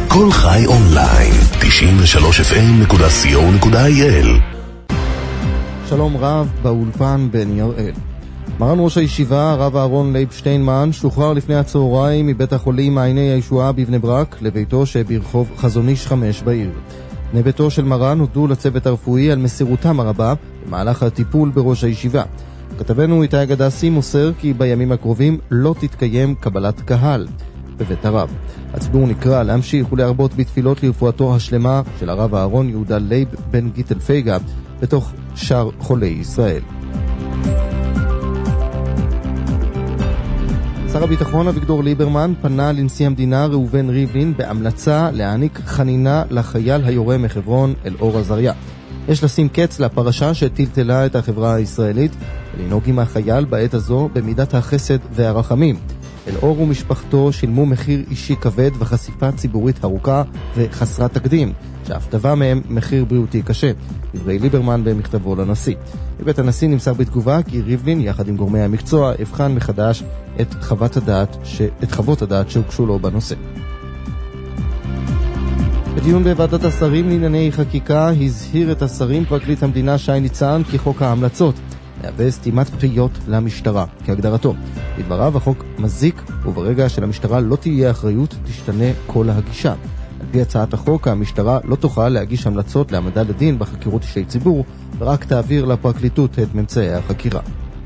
כל חי אונליין, 93fm.co.il. שלום רב, באולפן בני הראל. מרן ראש הישיבה, הרב אהרון לייב שטיינמן, שוחרר לפני הצהריים מבית החולים מעייני הישועה בבני ברק לביתו שברחוב חזון איש 5 בעיר. בני ביתו של מרן הודו לצוות הרפואי על מסירותם הרבה במהלך הטיפול בראש הישיבה. כתבנו איתי גדסי מוסר כי בימים הקרובים לא תתקיים קבלת קהל בבית הרב. הציבור נקרא להמשיך ולהרבות בתפילות לרפואתו השלמה של הרב אהרון יהודה לייב בן גיטל פייגה בתוך שאר חולי ישראל. שר הביטחון אביגדור ליברמן פנה לנשיא המדינה ראובן ריבלין בהמלצה להעניק חנינה לחייל היורה מחברון אלאור עזריה. יש לשים קץ לפרשה שטלטלה את החברה הישראלית ולנהוג עם החייל בעת הזו במידת החסד והרחמים. אלאור ומשפחתו שילמו מחיר אישי כבד וחשיפה ציבורית ארוכה וחסרת תקדים, שאף תבע מהם מחיר בריאותי קשה. דברי ליברמן במכתבו לנשיא. בבית הנשיא נמסר בתגובה כי ריבלין יחד עם גורמי המקצוע הבחן מחדש את חוות הדעת שהוגשו לו בנושא. בדיון בוועדת השרים לענייני חקיקה הזהיר את השרים פרקליט המדינה שי ניצן כי חוק ההמלצות מהווה סתימת פיות למשטרה כהגדרתו. בדבריו החוק מזיק, וברגע שלמשטרה לא תהיה אחריות תשתנה כל הגישה. על פי הצעת החוק המשטרה לא תוכל להגיש המלצות להעמדה לדין בחקירות אישי ציבור, ורק תעביר לפרקליטות את ממצאי החקירה.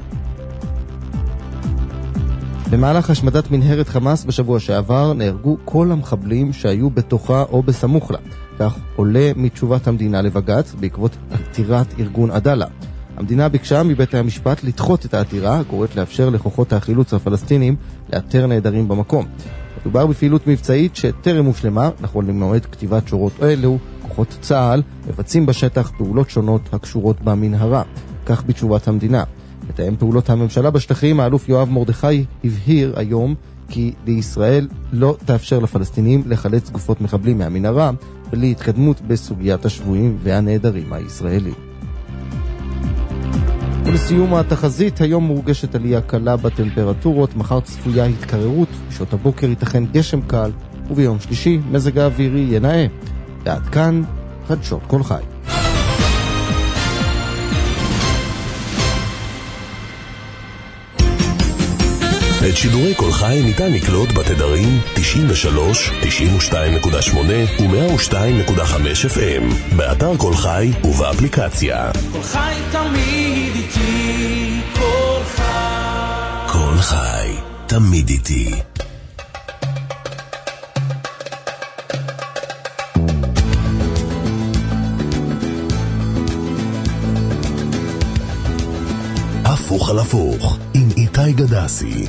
במהלך השמדת מנהרת חמאס בשבוע שעבר נהרגו כל המחבלים שהיו בתוכה או בסמוך לה. כך עולה מתשובת המדינה לבג"ץ בעקבות עתירת ארגון עדאלה. המדינה ביקשה מבית המשפט לדחות את העתירה, הקוראת לאפשר לכוחות החילוץ הפלסטינים לאתר נעדרים במקום. מדובר בפעילות מבצעית שטרם הושלמה, נכון למועד כתיבת שורות אלו, כוחות צה"ל מבצעים בשטח פעולות שונות הקשורות במנהרה. כך בתשובת המדינה. מתאם פעולות הממשלה בשטחים, האלוף יואב מרדכי הבהיר היום כי לישראל לא תאפשר לפלסטינים לחלץ גופות מחבלים מהמנהרה, בלי התקדמות בסוגיית השבויים והנעדרים הישראלים. ולסיום התחזית, היום מורגשת עלייה קלה בטמפרטורות, מחר צפויה התקררות, בשעות הבוקר ייתכן גשם קל, וביום שלישי מזג האווירי ינאה. ועד כאן חדשות כל חי. את שידורי כל חי ניתן לקלוט בתדרים 93, 92.8 ו-102.5 FM, באתר כל חי ובאפליקציה. כל חי תמיד איתי, כל חי. כל חי תמיד איתי. הפוך על הפוך עם איתי גדסי.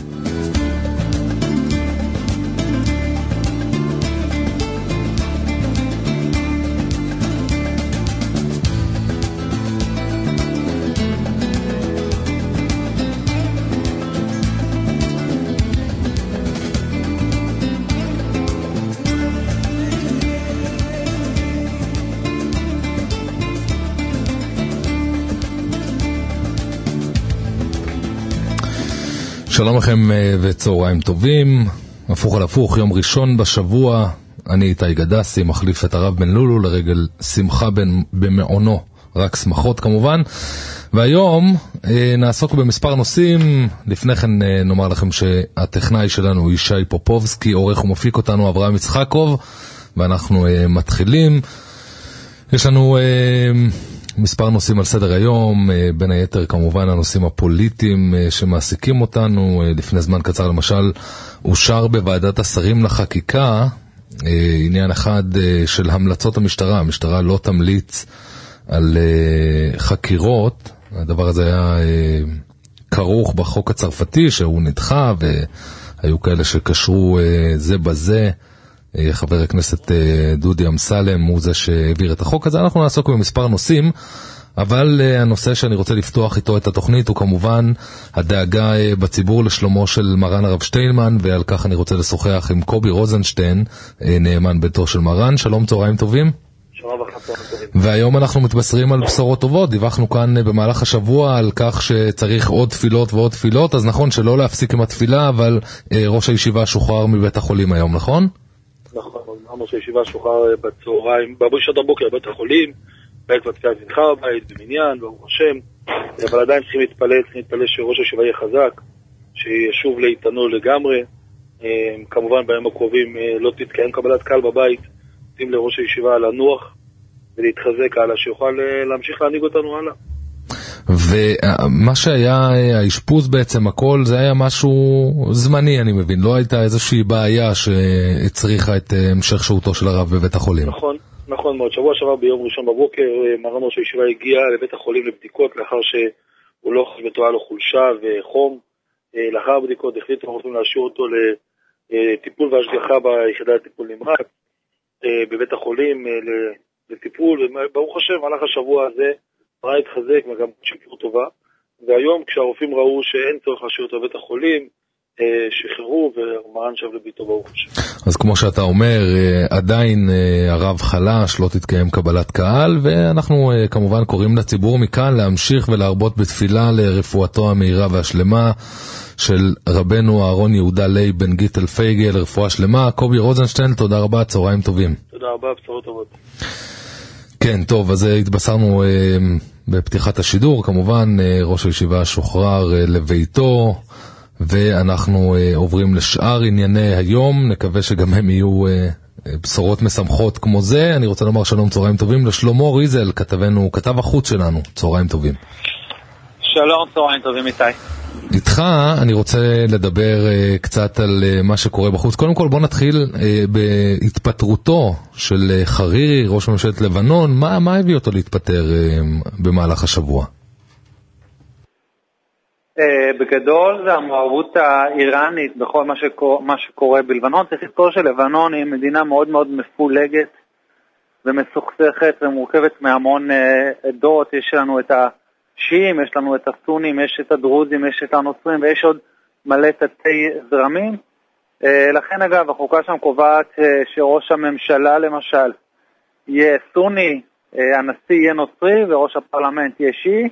שלום לכם וצהריים טובים. הפוך על הפוך, יום ראשון בשבוע. אני איתי גדסי, מחליף את הרב בן לולו לרגל שמחה במעונו, רק שמחות כמובן. והיום נעסוק במספר נושאים. לפני כן נאמר לכם שהטכנאי שלנו הוא ישי פופובסקי, עורך ומפיק אותנו אברהם יצחקוב, ואנחנו מתחילים. יש לנו מספר נושאים על סדר היום, בין היתר כמובן הנושאים הפוליטיים שמעסיקים אותנו. לפני זמן קצר למשל אושר בוועדת השרים לחקיקה עניין אחד של המלצות המשטרה. המשטרה לא תמליץ על חקירות. הדבר הזה היה כרוך בחוק הצרפתי שהוא נדחה, והיו כאלה שקשרו זה בזה. חבר הכנסת דודי אמסלם הוא זה שהעביר את החוק הזה. אנחנו נעסוק במספר נושאים, אבל הנושא שאני רוצה לפתוח איתו את התוכנית הוא כמובן הדאגה בציבור לשלומו של מרן הרב שטיינמן, ועל כך אני רוצה לשוחח עם קובי רוזנשטיין, נאמן ביתו של מרן. שלום, צהריים טובים. והיום אנחנו מתבשרים על בשורות טובות. דיווחנו כאן במהלך השבוע על כך שצריך עוד תפילות ועוד תפילות, אז נכון שלא להפסיק עם התפילה, אבל ראש הישיבה שוחרר מבית החולים היום, נכון? נכון, ראש הישיבה שוחרר בצהריים, בשעות הבוקר בבית החולים, בעקבות תפילת מנחה בבית, במניין, ברוך השם, אבל עדיין צריכים להתפלל שראש הישיבה יהיה חזק, שישוב לאיתנו לגמרי. כמובן בימים הקרובים לא תתקיים קבלת קהל בבית, נותנים לראש הישיבה לנוח ולהתחזק הלאה, שיוכל להמשיך להנהיג אותנו הלאה. ומה שהיה האשפוז בעצם הכל זה היה משהו זמני, אני מבין, לא הייתה איזושהי בעיה שהצריכה את המשך שהותו של הרב בבית החולים. נכון מאוד. שבוע שעבר ביום ראשון בבוקר מרן ראש הישיבה הגיע לבית החולים לבדיקות לאחר שהוא לא מתואר לו חולשה וחום. לאחר הבדיקות החליטו הרופאים להשאיר אותו לטיפול והשגחה ביחידה לטיפול נמרץ בבית החולים לטיפול, וברוך השם מהלך השבוע הזה מרן התחזק וגם שיפור טובה, והיום כשהרופאים ראו שאין צורך להשאיר אותו בבית החולים שחררו ומרן שב לביתו ברוך השם. אז כמו שאתה אומר, עדיין הרב חלש, לא תתקיים קבלת קהל, ואנחנו כמובן קוראים לציבור מכאן להמשיך ולהרבות בתפילה לרפואתו המהירה והשלמה של רבנו אהרון יהודה לייב בן גיטל פייגל, רפואה שלמה. קובי רוזנשטיין, תודה רבה, צהריים טובים. תודה רבה, בשורות טובות. כן, טוב, אז התבשרנו בפתיחת השידור, כמובן ראש הישיבה שוחרר לביתו, ואנחנו עוברים לשאר ענייני היום, נקווה שגם הם יהיו בשורות משמחות כמו זה. אני רוצה לומר שלום, צהריים טובים לשלמה ריזל, כתבנו, כתב החוץ שלנו, צהריים טובים. שלום, צהריים טובים איתי. איתך אני רוצה לדבר קצת על מה שקורה בחוץ. קודם כל בוא נתחיל בהתפטרותו של חרירי, ראש ממשלת לבנון. מה הביא אותו להתפטר במהלך השבוע? בגדול זה המעורבות האיראנית בכל מה שקורה בלבנון. צריך לזכור שלבנון היא מדינה מאוד מאוד מפולגת ומסוכסכת ומורכבת מהמון עדות. יש לנו את השיעים, יש לנו את הסונים, יש את הדרוזים, יש את הנוצרים ויש עוד מלא תתי זרמים. לכן אגב החוקה שם קובעת שראש הממשלה למשל יהיה סוני, הנשיא יהיה נוצרי וראש הפרלמנט יהיה שיעי.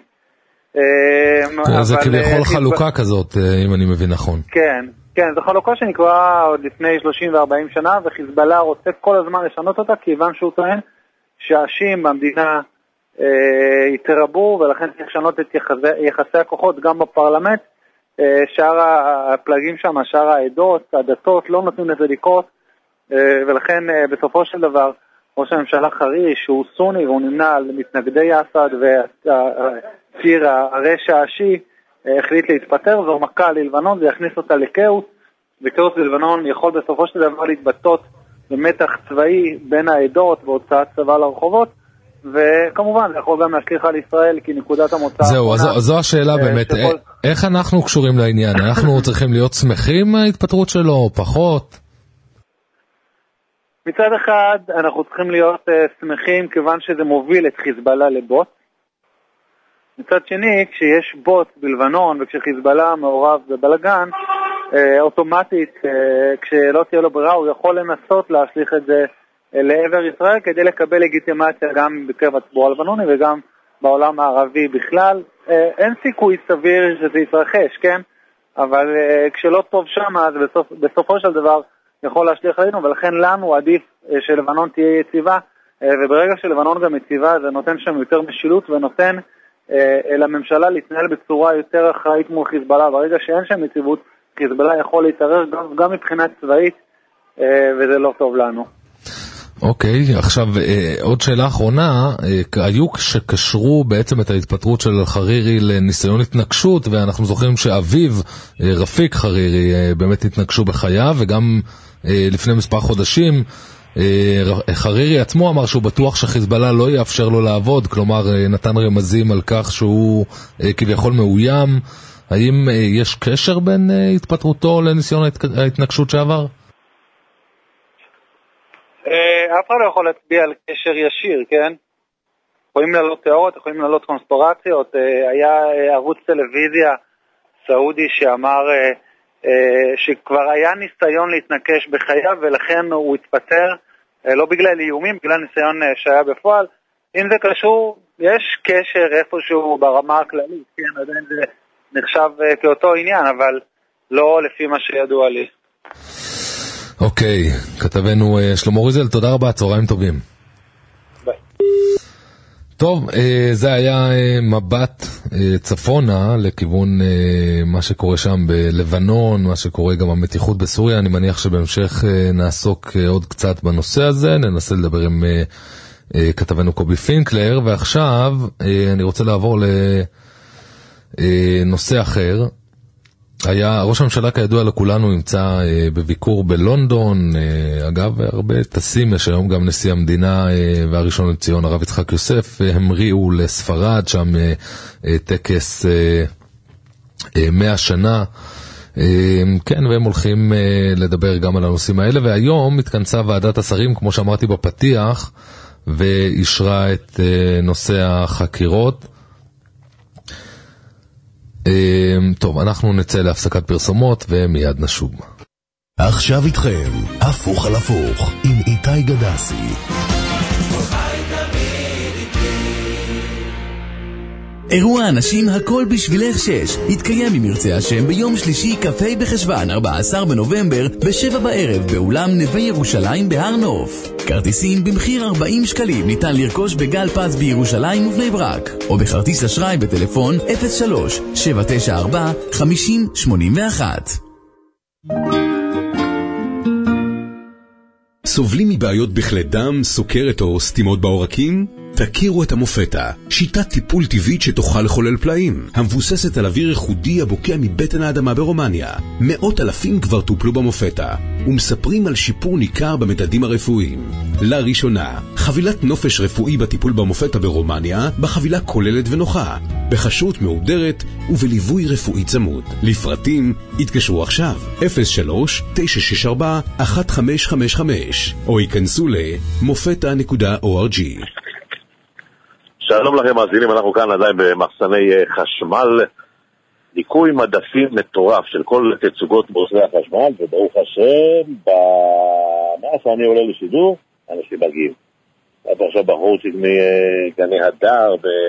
זה כביכול חלוקה כזאת, אם אני מבין נכון. כן, זו חלוקה שנקבעה עוד לפני 30 ו-40 שנה, וחיזבאללה רוצה כל הזמן לשנות אותה, כיוון שהוא טוען שהשיעים במדינה יתרבו, ולכן צריך לשנות את יחסי הכוחות גם בפרלמנט. שאר הפלגים שם, שאר העדות, הדתות, לא נותנים לזה לקרות, ולכן בסופו של דבר ראש הממשלה חרירי, שהוא סוני והוא נמנה על מתנגדי אסד והציר הרשע השיעי, החליט להתפטר. זו מכה ללבנון, זה יכניס אותה לכאוס, וכאוס בלבנון יכול בסופו של דבר להתבטאות במתח צבאי בין העדות והוצאת צבא לרחובות, וכמובן זה יכול גם להשליך על ישראל, כי נקודת המוצא... זהו, זו השאלה באמת, איך אנחנו קשורים לעניין? אנחנו צריכים להיות שמחים מההתפטרות שלו או פחות? מצד אחד אנחנו צריכים להיות שמחים כיוון שזה מוביל את חיזבאללה לבוט. מצד שני, כשיש בוט בלבנון וכשחיזבאללה מעורב בבלגן, אוטומטית כשלא תהיה לו ברירה הוא יכול לנסות להשליך את זה לעבר ישראל כדי לקבל לגיטימציה גם בקרב הציבור הלבנוני וגם בעולם הערבי בכלל. אין סיכוי סביר שזה יתרחש, כן? אבל כשלא טוב שם אז בסופו של דבר יכול להשליך עלינו, ולכן לנו עדיף שלבנון תהיה יציבה, וברגע שלבנון גם יציבה זה נותן שם יותר משילות ונותן לממשלה להתנהל בצורה יותר אחראית מול חיזבאללה. ברגע שאין שם יציבות, חיזבאללה יכול להתערר גם מבחינה צבאית, וזה לא טוב לנו. אוקיי, עכשיו עוד שאלה אחרונה, היו שקשרו בעצם את ההתפטרות של חרירי לניסיון התנגשות, ואנחנו זוכרים שאביו רפיק חרירי באמת התנגשו בחייו, וגם לפני מספר חודשים חרירי עצמו אמר שהוא בטוח שחיזבאללה לא יאפשר לו לעבוד, כלומר נתן רמזים על כך שהוא כביכול מאוים. האם יש קשר בין התפטרותו לניסיון ההתנגשות שעבר? אף אחד לא יכול להצביע על קשר ישיר, כן? יכולים לעלות תיאוריות, יכולים לעלות קונספירציות. היה ערוץ טלוויזיה סעודי שאמר שכבר היה ניסיון להתנקש בחייו ולכן הוא התפטר, לא בגלל איומים, בגלל ניסיון שהיה בפועל. אם זה קשור, יש קשר איפשהו ברמה הכללית, כן? עדיין זה נחשב כאותו עניין, אבל לא לפי מה שידוע לי. אוקיי, כתבנו שלמה ריזל, תודה רבה, צהריים טובים. ביי. טוב, זה היה מבט צפונה לכיוון מה שקורה שם בלבנון, מה שקורה גם המתיחות בסוריה. אני מניח שבהמשך נעסוק עוד קצת בנושא הזה, ננסה לדבר עם כתבנו קובי פינקלר, ועכשיו אני רוצה לעבור לנושא אחר. ראש הממשלה כידוע לכולנו נמצא בביקור בלונדון, אגב הרבה טסים, יש היום גם נשיא המדינה והראשון לציון הרב יצחק יוסף, המריאו לספרד, שם טקס 100 שנה, כן, והם הולכים לדבר גם על הנושאים האלה, והיום התכנסה ועדת השרים, כמו שאמרתי בפתיח, ואישרה את נושא החקירות. טוב, אנחנו נצא להפסקת פרסומות ומיד נשוב. עכשיו איתכם, הפוך על הפוך, עם איתי גדסי. אירוע אנשים הכל בשבילך 6 יתקיים אם ירצה השם ביום שלישי כ"ה בחשוון 14 בנובמבר ב-7 בערב באולם נווה ירושלים בהר נוף. כרטיסים במחיר 40 שקלים ניתן לרכוש בגל פז בירושלים ובני ברק או בכרטיס אשראי בטלפון 03-794-5081. סובלים מבעיות בכלי דם, סוכרת או סתימות בעורקים? תכירו את המופטה, שיטת טיפול טבעית שתוכל לחולל פלאים, המבוססת על אוויר ייחודי הבוקע מבטן האדמה ברומניה. 100,000 כבר טופלו במופטה, ומספרים על שיפור ניכר במדדים הרפואיים. לראשונה, חבילת נופש רפואי בטיפול במופטה ברומניה, בחבילה כוללת ונוחה, בחשרות מהודרת ובליווי רפואי צמוד. לפרטים, התקשרו עכשיו, 03-964-1555, או ייכנסו למופטה.org. שלום לכם מאזינים, אנחנו כאן עדיין במחסני חשמל, ניקוי מדפים מטורף של כל תצוגות מוצרי החשמל, וברוך השם, מאז שאני עולה לשידור, אנשים מגיעים. הייתי עכשיו בחורצ'יק מגני הדר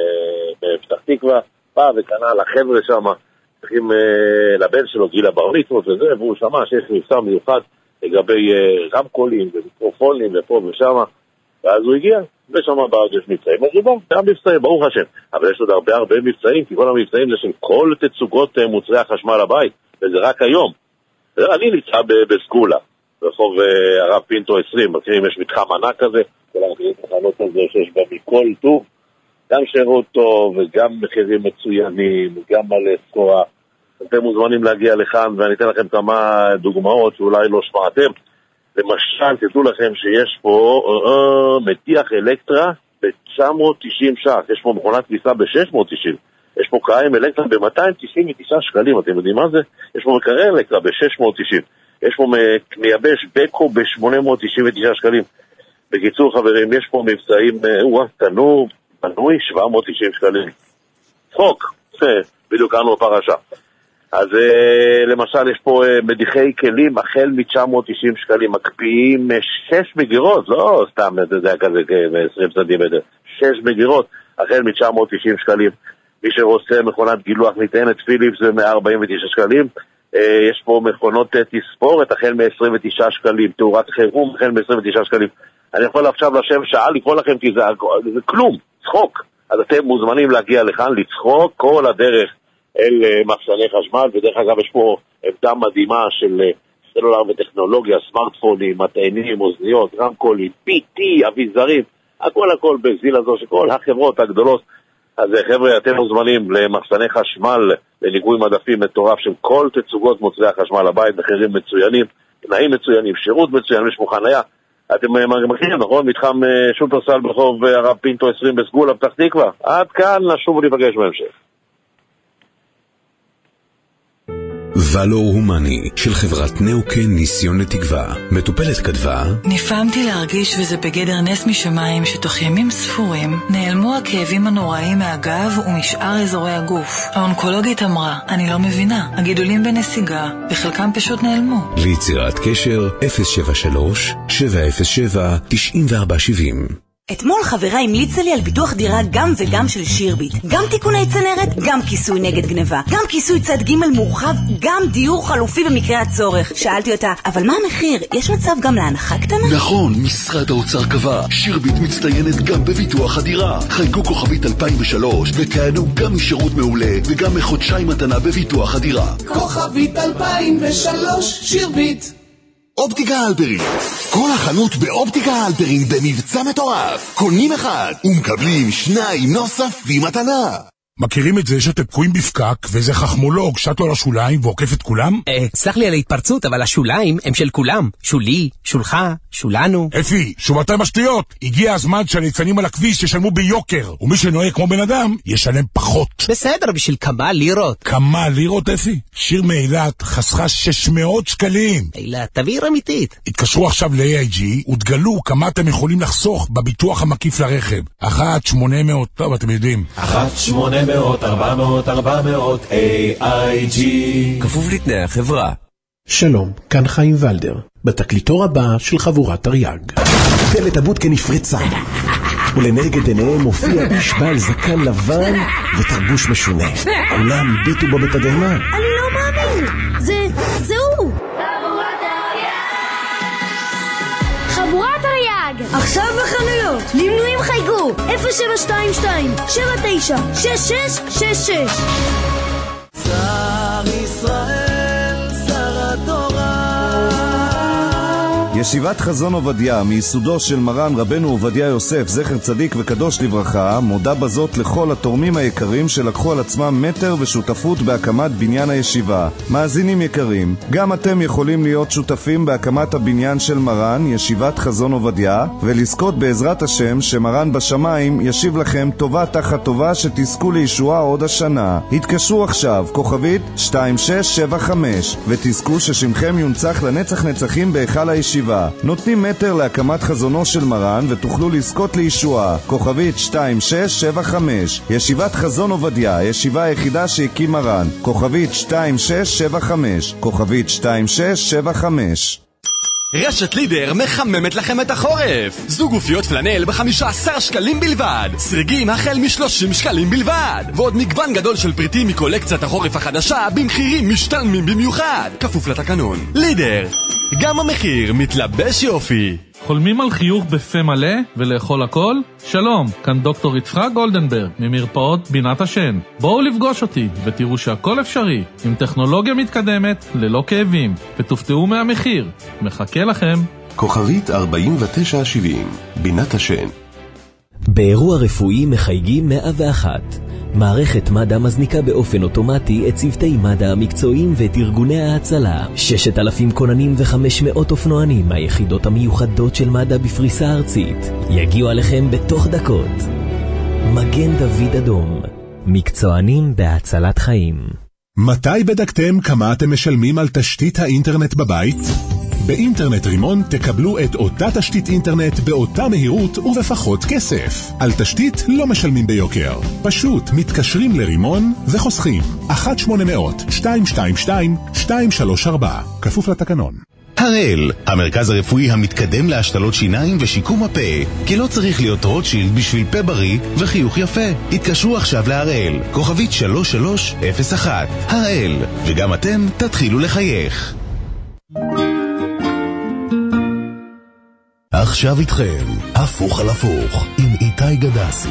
בפתח תקווה, בא וקנה לחבר'ה שם, צריכים לבן שלו גיל הבר מצוות וזה, והוא שמע שיש מבצע מיוחד לגבי רמקולים ומיקרופונים ופה ושם, ואז הוא הגיע, ושם בעוד יש מבצעים, אז הוא בא, גם מבצעים, ברוך השם, אבל יש עוד הרבה מבצעים, כי כל המבצעים זה של כל תצוגות מוצרי החשמל הבית, וזה רק היום. אני נמצא בסגולה, ברחוב הרב פינטו 20, מכירים, יש מתחם ענק כזה, כל המחירים תחנות הזה שיש בה מכל טוב, גם שירות טוב, וגם מחירים מצוינים, וגם מלא סחורה. אתם מוזמנים להגיע לכאן, ואני אתן לכם כמה דוגמאות שאולי לא שמעתם. למשל, תדעו לכם שיש פה מטיח אלקטרה ב-990 ש"ח, יש פה מכונת כביסה ב-690, יש פה קריים אלקטרה ב-299 שקלים, אתם יודעים מה זה? יש פה מקרר אלקטרה ב-690, יש פה מייבש בקו ב-899 שקלים. בקיצור חברים, יש פה מבצעים, תנור בנוי 790 שקלים. צחוק, בדיוק אנו הפרשה. אז למשל יש פה מדיחי כלים החל מ-990 שקלים, מקפיאים 6 מגירות, לא סתם, זה היה כזה 20 סנטימטר, 6 מגירות החל מ-990 שקלים. מי שרוצה מכונת גילוח מטענת פיליפס זה 149 שקלים. יש פה מכונות תספורת החל מ-29 שקלים, תאורת חירום החל מ-29 שקלים. אני יכול עכשיו לשם שעה לקרוא לכם כי זה כלום, צחוק. אז אתם מוזמנים להגיע לכאן, לצחוק כל הדרך אל מחסני חשמל, ודרך אגב יש פה עמדה מדהימה של סלולר וטכנולוגיה, סמארטפונים, מטענים, אוזניות, רמקולים, PT, אביזרים, הכל בזיל הזו שכל החברות הגדולות. אז חבר'ה, אתם מוזמנים למחסני חשמל, לניקוי מדפים מטורף של כל תצוגות מוצרי החשמל הבית, מחירים מצוינים, תנאים מצוינים, שירות מצוין, יש פה חניה. אתם מכירים, נכון? מתחם שופרסל ברחוב הרב פינטו 20 בסגולה, פתח תקווה. עד כאן, נשוב וניפגש בהמשך. ולור הומני של חברת נאוקן ניסיון לתקווה. מטופלת כתבה: נפעמתי להרגיש וזה בגדר נס משמיים שתוך ימים ספורים נעלמו הכאבים הנוראים מהגב ומשאר אזורי הגוף. האונקולוגית אמרה, אני לא מבינה, הגידולים בנסיגה וחלקם פשוט נעלמו. ליצירת קשר 073-707-9470 אתמול חברה המליצה לי על ביטוח דירה גם וגם של שירביט. גם תיקוני צנרת, גם כיסוי נגד גניבה. גם כיסוי צד ג' מורחב, גם דיור חלופי במקרה הצורך. שאלתי אותה, אבל מה המחיר? יש מצב גם להנחה קטנה? נכון, משרד האוצר קבע. שירביט מצטיינת גם בביטוח הדירה. חייגו כוכבית 2003 וכהנו גם משירות מעולה וגם מחודשיים מתנה בביטוח הדירה. כוכבית 2003, שירביט. אופטיקה הלפרין. כל החנות באופטיקה הלפרין במבצע מטורף. קונים אחד ומקבלים 2 נוספים מתנה. מכירים את זה שאתם תקועים בפקק ואיזה חכמולוג שט לו לשוליים ועוקף את כולם? סלח לי על ההתפרצות, אבל השוליים הם של כולם. שולי, שולך, שולנו. אפי, שובתי משטויות. הגיע הזמן שהליצנים על הכביש ישלמו ביוקר, ומי שנוהג כמו בן אדם ישלם פחות. בסדר, בשביל כמה לירות. כמה לירות, אפי? שיר מאילת חסכה 600 שקלים. אילת, תבהיר אמיתית. התקשרו עכשיו ל-AIG ותגלו כמה אתם יכולים לחסוך בביטוח המקיף לרכב. 1-800, טוב, אתם יודעים. 1-800-400-400 AIG. כפוף לתנאי החברה. שלום, כאן חיים ולדר, בתקליטור הבא של חבורת תרי"ג. דלת הבוטקה נפרצה, ולנגד עיניהם מופיע איש בעל זקן לבן ותרבוש משונה. כולם הביטו בו בתדהמה. אני לא מאמין, זה הוא. חבורת תרי"ג, עכשיו בחנויות, למנויים חייגו 0722-79-6666. שר ישראל, שר התורה. ישיבת חזון עובדיה, מיסודו של מרן רבנו עובדיה יוסף, זכר צדיק וקדוש לברכה, מודה בזאת לכל התורמים היקרים שלקחו על עצמם מטר ושותפות בהקמת בניין הישיבה. מאזינים יקרים, גם אתם יכולים להיות שותפים בהקמת הבניין של מרן, ישיבת חזון עובדיה, ולזכות בעזרת השם שמרן בשמיים ישיב לכם טובה תחת טובה שתזכו לישועה עוד השנה. התקשרו עכשיו, כוכבית 2675, ותזכו ששמכם יונצח לנצח נצחים בהיכל הישיבה. נותנים מטר להקמת חזונו של מרן ותוכלו לזכות לישועה. כוכבית 2675, ישיבת חזון עובדיה, הישיבה היחידה שהקים מרן. כוכבית 2675, כוכבית 2675. רשת לידר מחממת לכם את החורף. זוג גופיות פלנל ב-15 שקלים בלבד. סריגים החל מ-30 שקלים בלבד. ועוד מגוון גדול של פריטים מקולקציית החורף החדשה במחירים משתלמים במיוחד. כפוף לתקנון. לידר, גם המחיר מתלבש יופי. חולמים על חיוך בפה מלא ולאכול הכל? שלום, כאן דוקטור יצחק גולדנברג ממרפאות בינת השן. בואו לפגוש אותי ותראו שהכל אפשרי עם טכנולוגיה מתקדמת ללא כאבים, ותופתעו מהמחיר. מחכה לכם. כוכבית 4970, בינת השן. באירוע רפואי מחייגים 101. מערכת מד"א מזניקה באופן אוטומטי את צוותי מד"א המקצועיים ואת ארגוני ההצלה. 6,000 כוננים ו500 אופנוענים מהיחידות המיוחדות של מד"א בפריסה ארצית יגיעו עליכם בתוך דקות. מגן דוד אדום, מקצוענים בהצלת חיים. מתי בדקתם כמה אתם משלמים על תשתית האינטרנט בבית? באינטרנט רימון תקבלו את אותה תשתית אינטרנט באותה מהירות ובפחות כסף. על תשתית לא משלמים ביוקר. פשוט מתקשרים לרימון וחוסכים. 1-800-222-234. כפוף לתקנון. הראל, המרכז הרפואי המתקדם להשתלות שיניים ושיקום הפה. כי לא צריך להיות רוטשילד בשביל פה בריא וחיוך יפה. התקשרו עכשיו להראל, כוכבית 3301. הראל, וגם אתם תתחילו לחייך. עכשיו איתכם, הפוך על הפוך, עם איתי גדסי.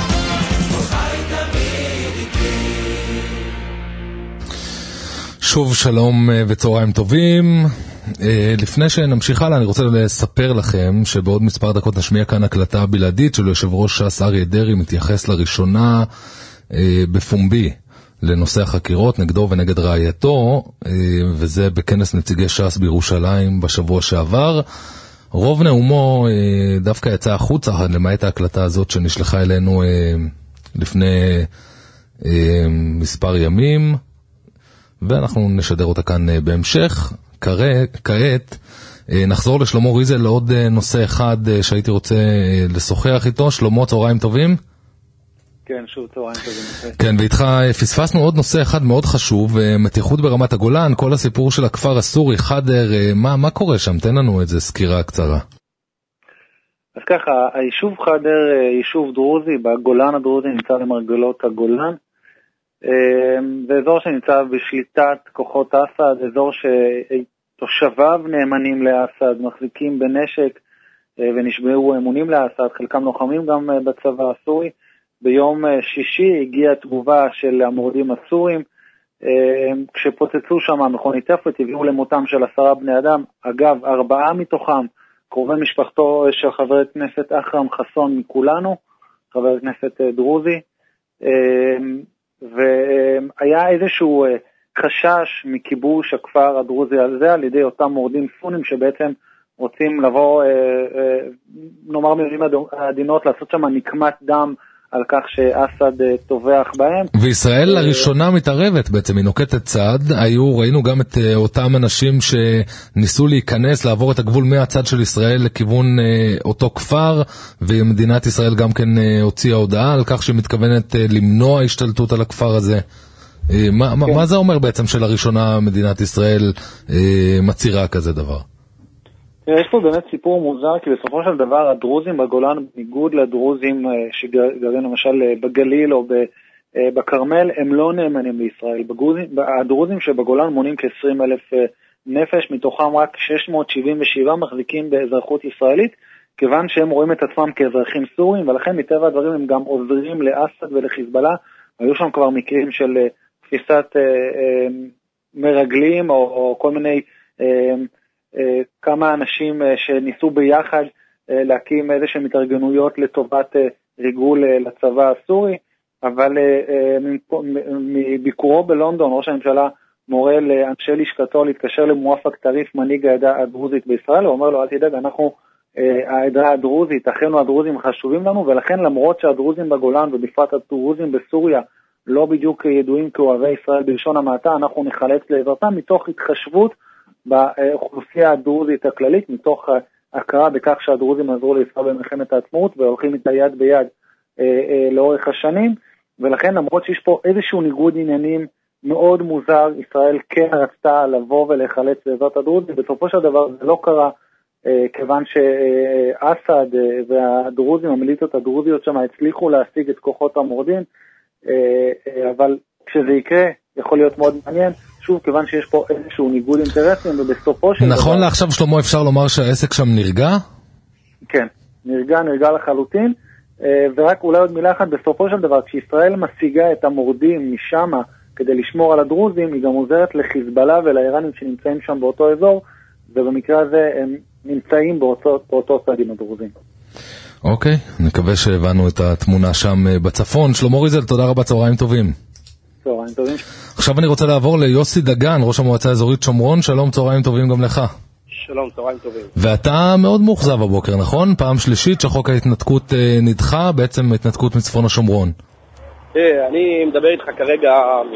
שוב שלום וצהריים טובים. לפני שנמשיך הלאה, אני רוצה לספר לכם שבעוד מספר דקות נשמיע כאן הקלטה בלעדית של יושב ראש ש"ס אריה דרעי, מתייחס לראשונה בפומבי לנושא החקירות נגדו ונגד רעייתו, וזה בכנס נציגי ש"ס בירושלים בשבוע שעבר. רוב נאומו דווקא יצא החוצה, למעט ההקלטה הזאת שנשלחה אלינו לפני מספר ימים, ואנחנו נשדר אותה כאן בהמשך. כעת נחזור לשלמה ריזל לעוד נושא אחד שהייתי רוצה לשוחח איתו. שלמה, צהריים טובים. כן, שוב צהריים טובים. כן, ואיתך פספסנו עוד נושא אחד מאוד חשוב, מתיחות ברמת הגולן, כל הסיפור של הכפר הסורי, חדר, מה קורה שם? תן לנו איזה סקירה קצרה. אז ככה, היישוב חדר, יישוב דרוזי, בגולן הדרוזי נמצא למרגלות הגולן, זה אזור שנמצא בשליטת כוחות אסד, אזור שתושביו נאמנים לאסד, מחזיקים בנשק ונשבעו אמונים לאסד, חלקם לוחמים גם בצבא הסורי. ביום שישי הגיעה תגובה של המורדים הסורים, כשפוצצו שם מכונית נפץ, הביאו למותם של 10 בני אדם, אגב 4 מתוכם קרובי משפחתו של חבר הכנסת אכרם חסון מכולנו, חבר הכנסת דרוזי, והיה איזשהו חשש מכיבוש הכפר הדרוזי הזה על ידי אותם מורדים סונים שבעצם רוצים לבוא, נאמר מילים עדינות, לעשות שם נקמת דם על כך שאסד טובח בהם. וישראל לראשונה מתערבת, בעצם היא נוקטת צעד. ראינו גם את אותם אנשים שניסו להיכנס, לעבור את הגבול מהצד של ישראל לכיוון אותו כפר, ומדינת ישראל גם כן הוציאה הודעה על כך שהיא מתכוונת למנוע השתלטות על הכפר הזה. מה זה אומר בעצם שלראשונה מדינת ישראל מצירה כזה דבר? יש פה באמת סיפור מוזר, כי בסופו של דבר הדרוזים בגולן, בניגוד לדרוזים שגרים למשל בגליל או בקרמל, הם לא נאמנים לישראל. הדרוזים שבגולן מונים כ-20,000 נפש, מתוכם רק 677 מחזיקים באזרחות ישראלית, כיוון שהם רואים את עצמם כאזרחים סורים, ולכן מטבע הדברים הם גם עוזרים לאסד ולחיזבאללה. היו שם כבר מקרים של תפיסת מרגלים או כל מיני כמה אנשים שניסו ביחד להקים איזושהי התארגנויות לטובת ריגול לצבא הסורי, אבל מביקורו בלונדון ראש הממשלה מורה לאנשי לשכתו להתקשר למואפק טריף, מנהיג העדה הדרוזית בישראל, הוא אומר לו אל תדאג, אנחנו העדה הדרוזית, אחינו הדרוזים חשובים לנו, ולכן למרות שהדרוזים בגולן ובפרט הדרוזים בסוריה לא בדיוק ידועים כאוהבי ישראל בלשון המעטה, אנחנו נחלץ לעזרתם מתוך התחשבות באוכלוסייה הדרוזית הכללית, מתוך הכרה בכך שהדרוזים עזרו לישראל במלחמת העצמאות והולכים איתה יד ביד לאורך השנים, ולכן למרות שיש פה איזשהו ניגוד עניינים מאוד מוזר, ישראל כן רצתה לבוא ולחלץ לעזרת הדרוזים, בסופו של דבר זה לא קרה, כיוון שאסד והדרוזים, המיליציות הדרוזיות שם הצליחו להשיג את כוחות המורדים, אבל כשזה יקרה יכול להיות מאוד מעניין, שוב, כיוון שיש פה איזשהו ניגוד אינטרסים, ובסופו של נכון דבר... לעכשיו, שלמה, אפשר לומר שהעסק שם נרגע? כן, נרגע לחלוטין, ורק אולי עוד מילה אחת, בסופו של דבר, כשישראל משיגה את המורדים משם כדי לשמור על הדרוזים, היא גם עוזרת לחיזבאללה ולאיראנים שנמצאים שם באותו אזור, ובמקרה הזה הם נמצאים באותו צד עם הדרוזים. אוקיי, נקווה שהבנו את התמונה שם בצפון. שלמה ריזל, תודה רבה, צהריים טובים. צהריים טובים. עכשיו אני רוצה לעבור ליוסי דגן, ראש המועצה האזורית שומרון. שלום, צהריים טובים גם לך. שלום, צהריים טובים. ואתה מאוד מאוכזב הבוקר, נכון? פעם שלישית שחוק ההתנתקות נדחה, בעצם התנתקות מצפון השומרון. אני מדבר איתך כרגע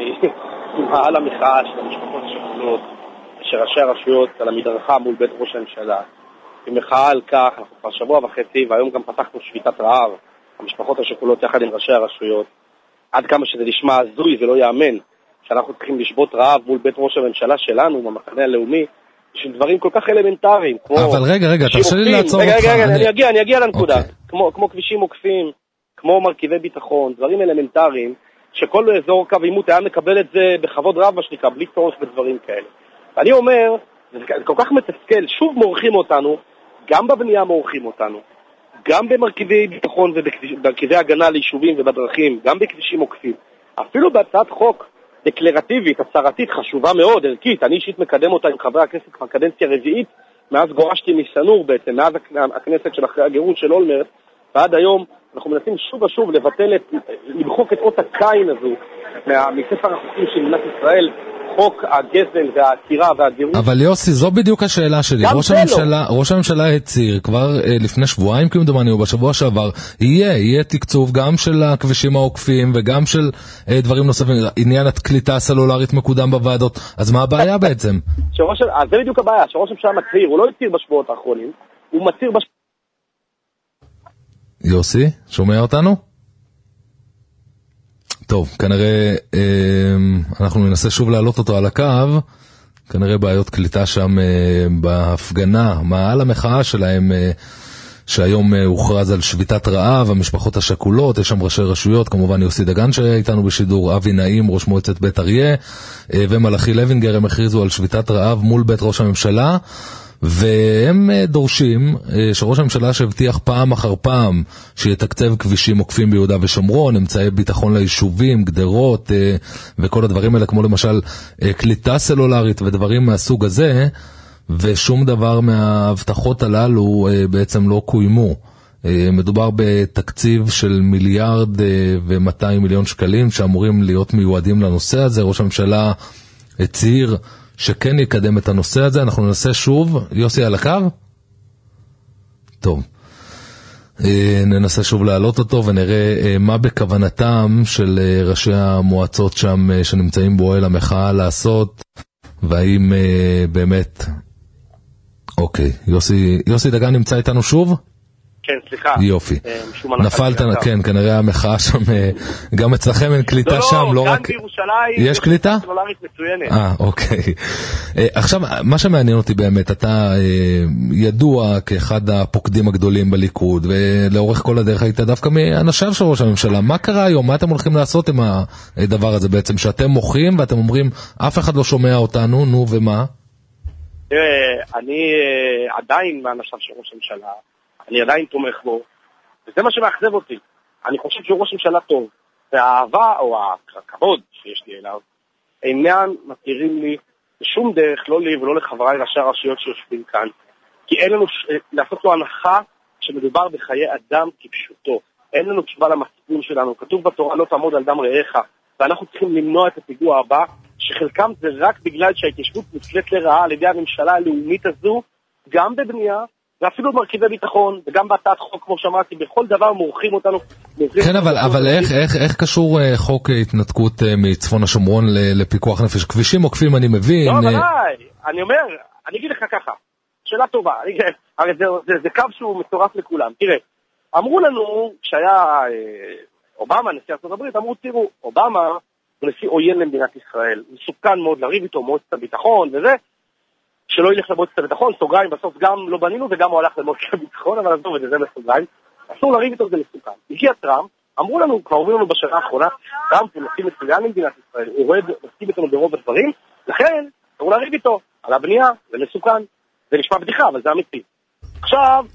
על המחאה של המשפחות השכולות, של ראשי הרשויות על המדרכה מול בית ראש הממשלה. במחאה על כך, אנחנו כבר שבוע וחצי, והיום גם פתחנו שביתת רעב, המשפחות השכולות יחד עם ראשי הרשויות. עד כמה שזה נשמע הזוי ולא יאמן, שאנחנו צריכים לשבות רעב מול בית ראש הממשלה שלנו, במחנה הלאומי, בשביל דברים כל כך אלמנטריים, כמו... אבל רגע, תרשה לי לעצור אותך. רגע, אני אגיע לנקודה. כמו כבישים עוקפים, כמו מרכיבי ביטחון, דברים אלמנטריים, שכל אזור קו עימות היה מקבל את זה בכבוד רב, מה שנקרא, בלי צורך בדברים כאלה. ואני אומר, זה כל כך מתסכל, שוב מורחים אותנו, גם בבנייה מורחים אותנו, גם במרכיבי ביטחון ובמרכיבי הגנה ליישובים ובדרכים, גם בכבישים עוקפים. אפילו בהצעת חוק דקלרטיבית, הצהרתית, חשובה מאוד, ערכית, אני אישית מקדם אותה עם חברי הכנסת כבר קדנציה רביעית, מאז גורשתי מסנור בעצם, מאז הכנסת של אחרי הגירוש של אולמרט, ועד היום אנחנו מנסים שוב ושוב למחוק את אות הקין הזו מספר החוקים של מדינת ישראל, חוק הגזל והעקירה והגירוש. אבל יוסי, זו בדיוק השאלה שלי. ראש הממשלה הצהיר כבר לפני שבועיים כמדומני או בשבוע שעבר, יהיה תקצוב גם של הכבישים העוקפים וגם של דברים נוספים. עניין הקליטה הסלולרית מקודם בוועדות. אז מה הבעיה בעצם? אז זה בדיוק הבעיה, שראש הממשלה מצהיר, הוא לא הצהיר בשבועות האחרונים, הוא מצהיר יוסי, שומע אותנו? טוב, כנראה אנחנו ננסה שוב להעלות אותו על הקו, כנראה בעיות קליטה שם בהפגנה, מעל המחאה שלהם שהיום הוכרז על שביתת רעב, המשפחות השכולות, יש שם ראשי רשויות, כמובן יוסי דגן שאיתנו בשידור, אבי נעים, ראש מועצת בית אריה, ומלאכי לוינגר, הם הכריזו על שביתת רעב מול בית ראש הממשלה, והם דורשים שראש הממשלה שהבטיח פעם אחר פעם שיתקצב כבישים עוקפים ביהודה ושומרון, אמצעי ביטחון ליישובים, גדרות וכל הדברים האלה, כמו למשל קליטה סלולרית ודברים מהסוג הזה, ושום דבר מההבטחות הללו בעצם לא קוימו. מדובר בתקציב של 1,200 מיליון שקלים שאמורים להיות מיועדים לנושא הזה. ראש הממשלה הצהיר שכן יקדם את הנושא הזה. אנחנו ננסה שוב. יוסי על הקו? טוב. ננסה שוב להעלות אותו ונראה מה בכוונתם של ראשי המועצות שם שנמצאים באוהל המחאה לעשות, והאם באמת... אוקיי, יוסי דגן נמצא איתנו שוב? כן, סליחה. יופי. נפלת, כן, כנראה המחאה שם, גם אצלכם אין קליטה שם, לא רק... יש קליטה? אוקיי. עכשיו, מה שמעניין אותי באמת, אתה ידוע כאחד הפוקדים הגדולים בליכוד, ולאורך כל הדרך היית דווקא מאנשיו של ראש הממשלה. מה קרה היום? מה אתם הולכים לעשות עם הדבר הזה בעצם? שאתם מוחים ואתם אומרים, אף אחד לא שומע אותנו, נו ומה? אני עדיין מאנשיו של ראש הממשלה, אני עדיין תומך בו, וזה מה שמאכזב אותי. אני חושב שהוא ראש ממשלה טוב, והאהבה או הכבוד שיש לי אליו, אינם מתירים לי בשום דרך, לא לי ולא לחבריי ראשי הרשויות שיושבים כאן, כי אין לנו לעשות לו הנחה שמדובר בחיי אדם כפשוטו. אין לנו תשובה למצפון שלנו. כתוב בתורה לא תעמוד על דם רעך, ואנחנו צריכים למנוע את הפיגוע הבא, שחלקם זה רק בגלל שההתיישבות מופלית לרעה על ידי הממשלה הלאומית הזו, גם בבנייה, ואפילו במרכיבי ביטחון, וגם בהצעת חוק, כמו שאמרתי, בכל דבר מורחים אותנו. כן, אבל איך קשור חוק התנתקות מצפון השומרון לפיקוח נפש? כבישים עוקפים אני מבין. לא, אני אומר, אני אגיד לך ככה, שאלה טובה, הרי זה קו שהוא מטורף לכולם. תראה, אמרו לנו, כשהיה אובמה, נשיא ארצות הברית, אמרו, תראו, אובמה הוא נשיא עוין למדינת ישראל, מסוכן מאוד לריב איתו, מועצת הביטחון וזה, שלא ילך למועצת הביטחון, סוגריים, בסוף גם לא בנינו וגם הוא הלך למועצת הביטחון, אבל עזוב את זה בסוגריים, אסור לריב איתו, זה מסוכן. הגיע טראמפ, אמרו לנו, כבר אומרים לנו בשנה האחרונה, טראמפ הוא נשיא מצוין למדינת ישראל, הוא רואה, מסכים איתנו ברוב הדברים, לכן, אסור לריב איתו, על הבנייה, זה מסוכן, זה נשמע בדיחה, אבל זה אמיתי. עכשיו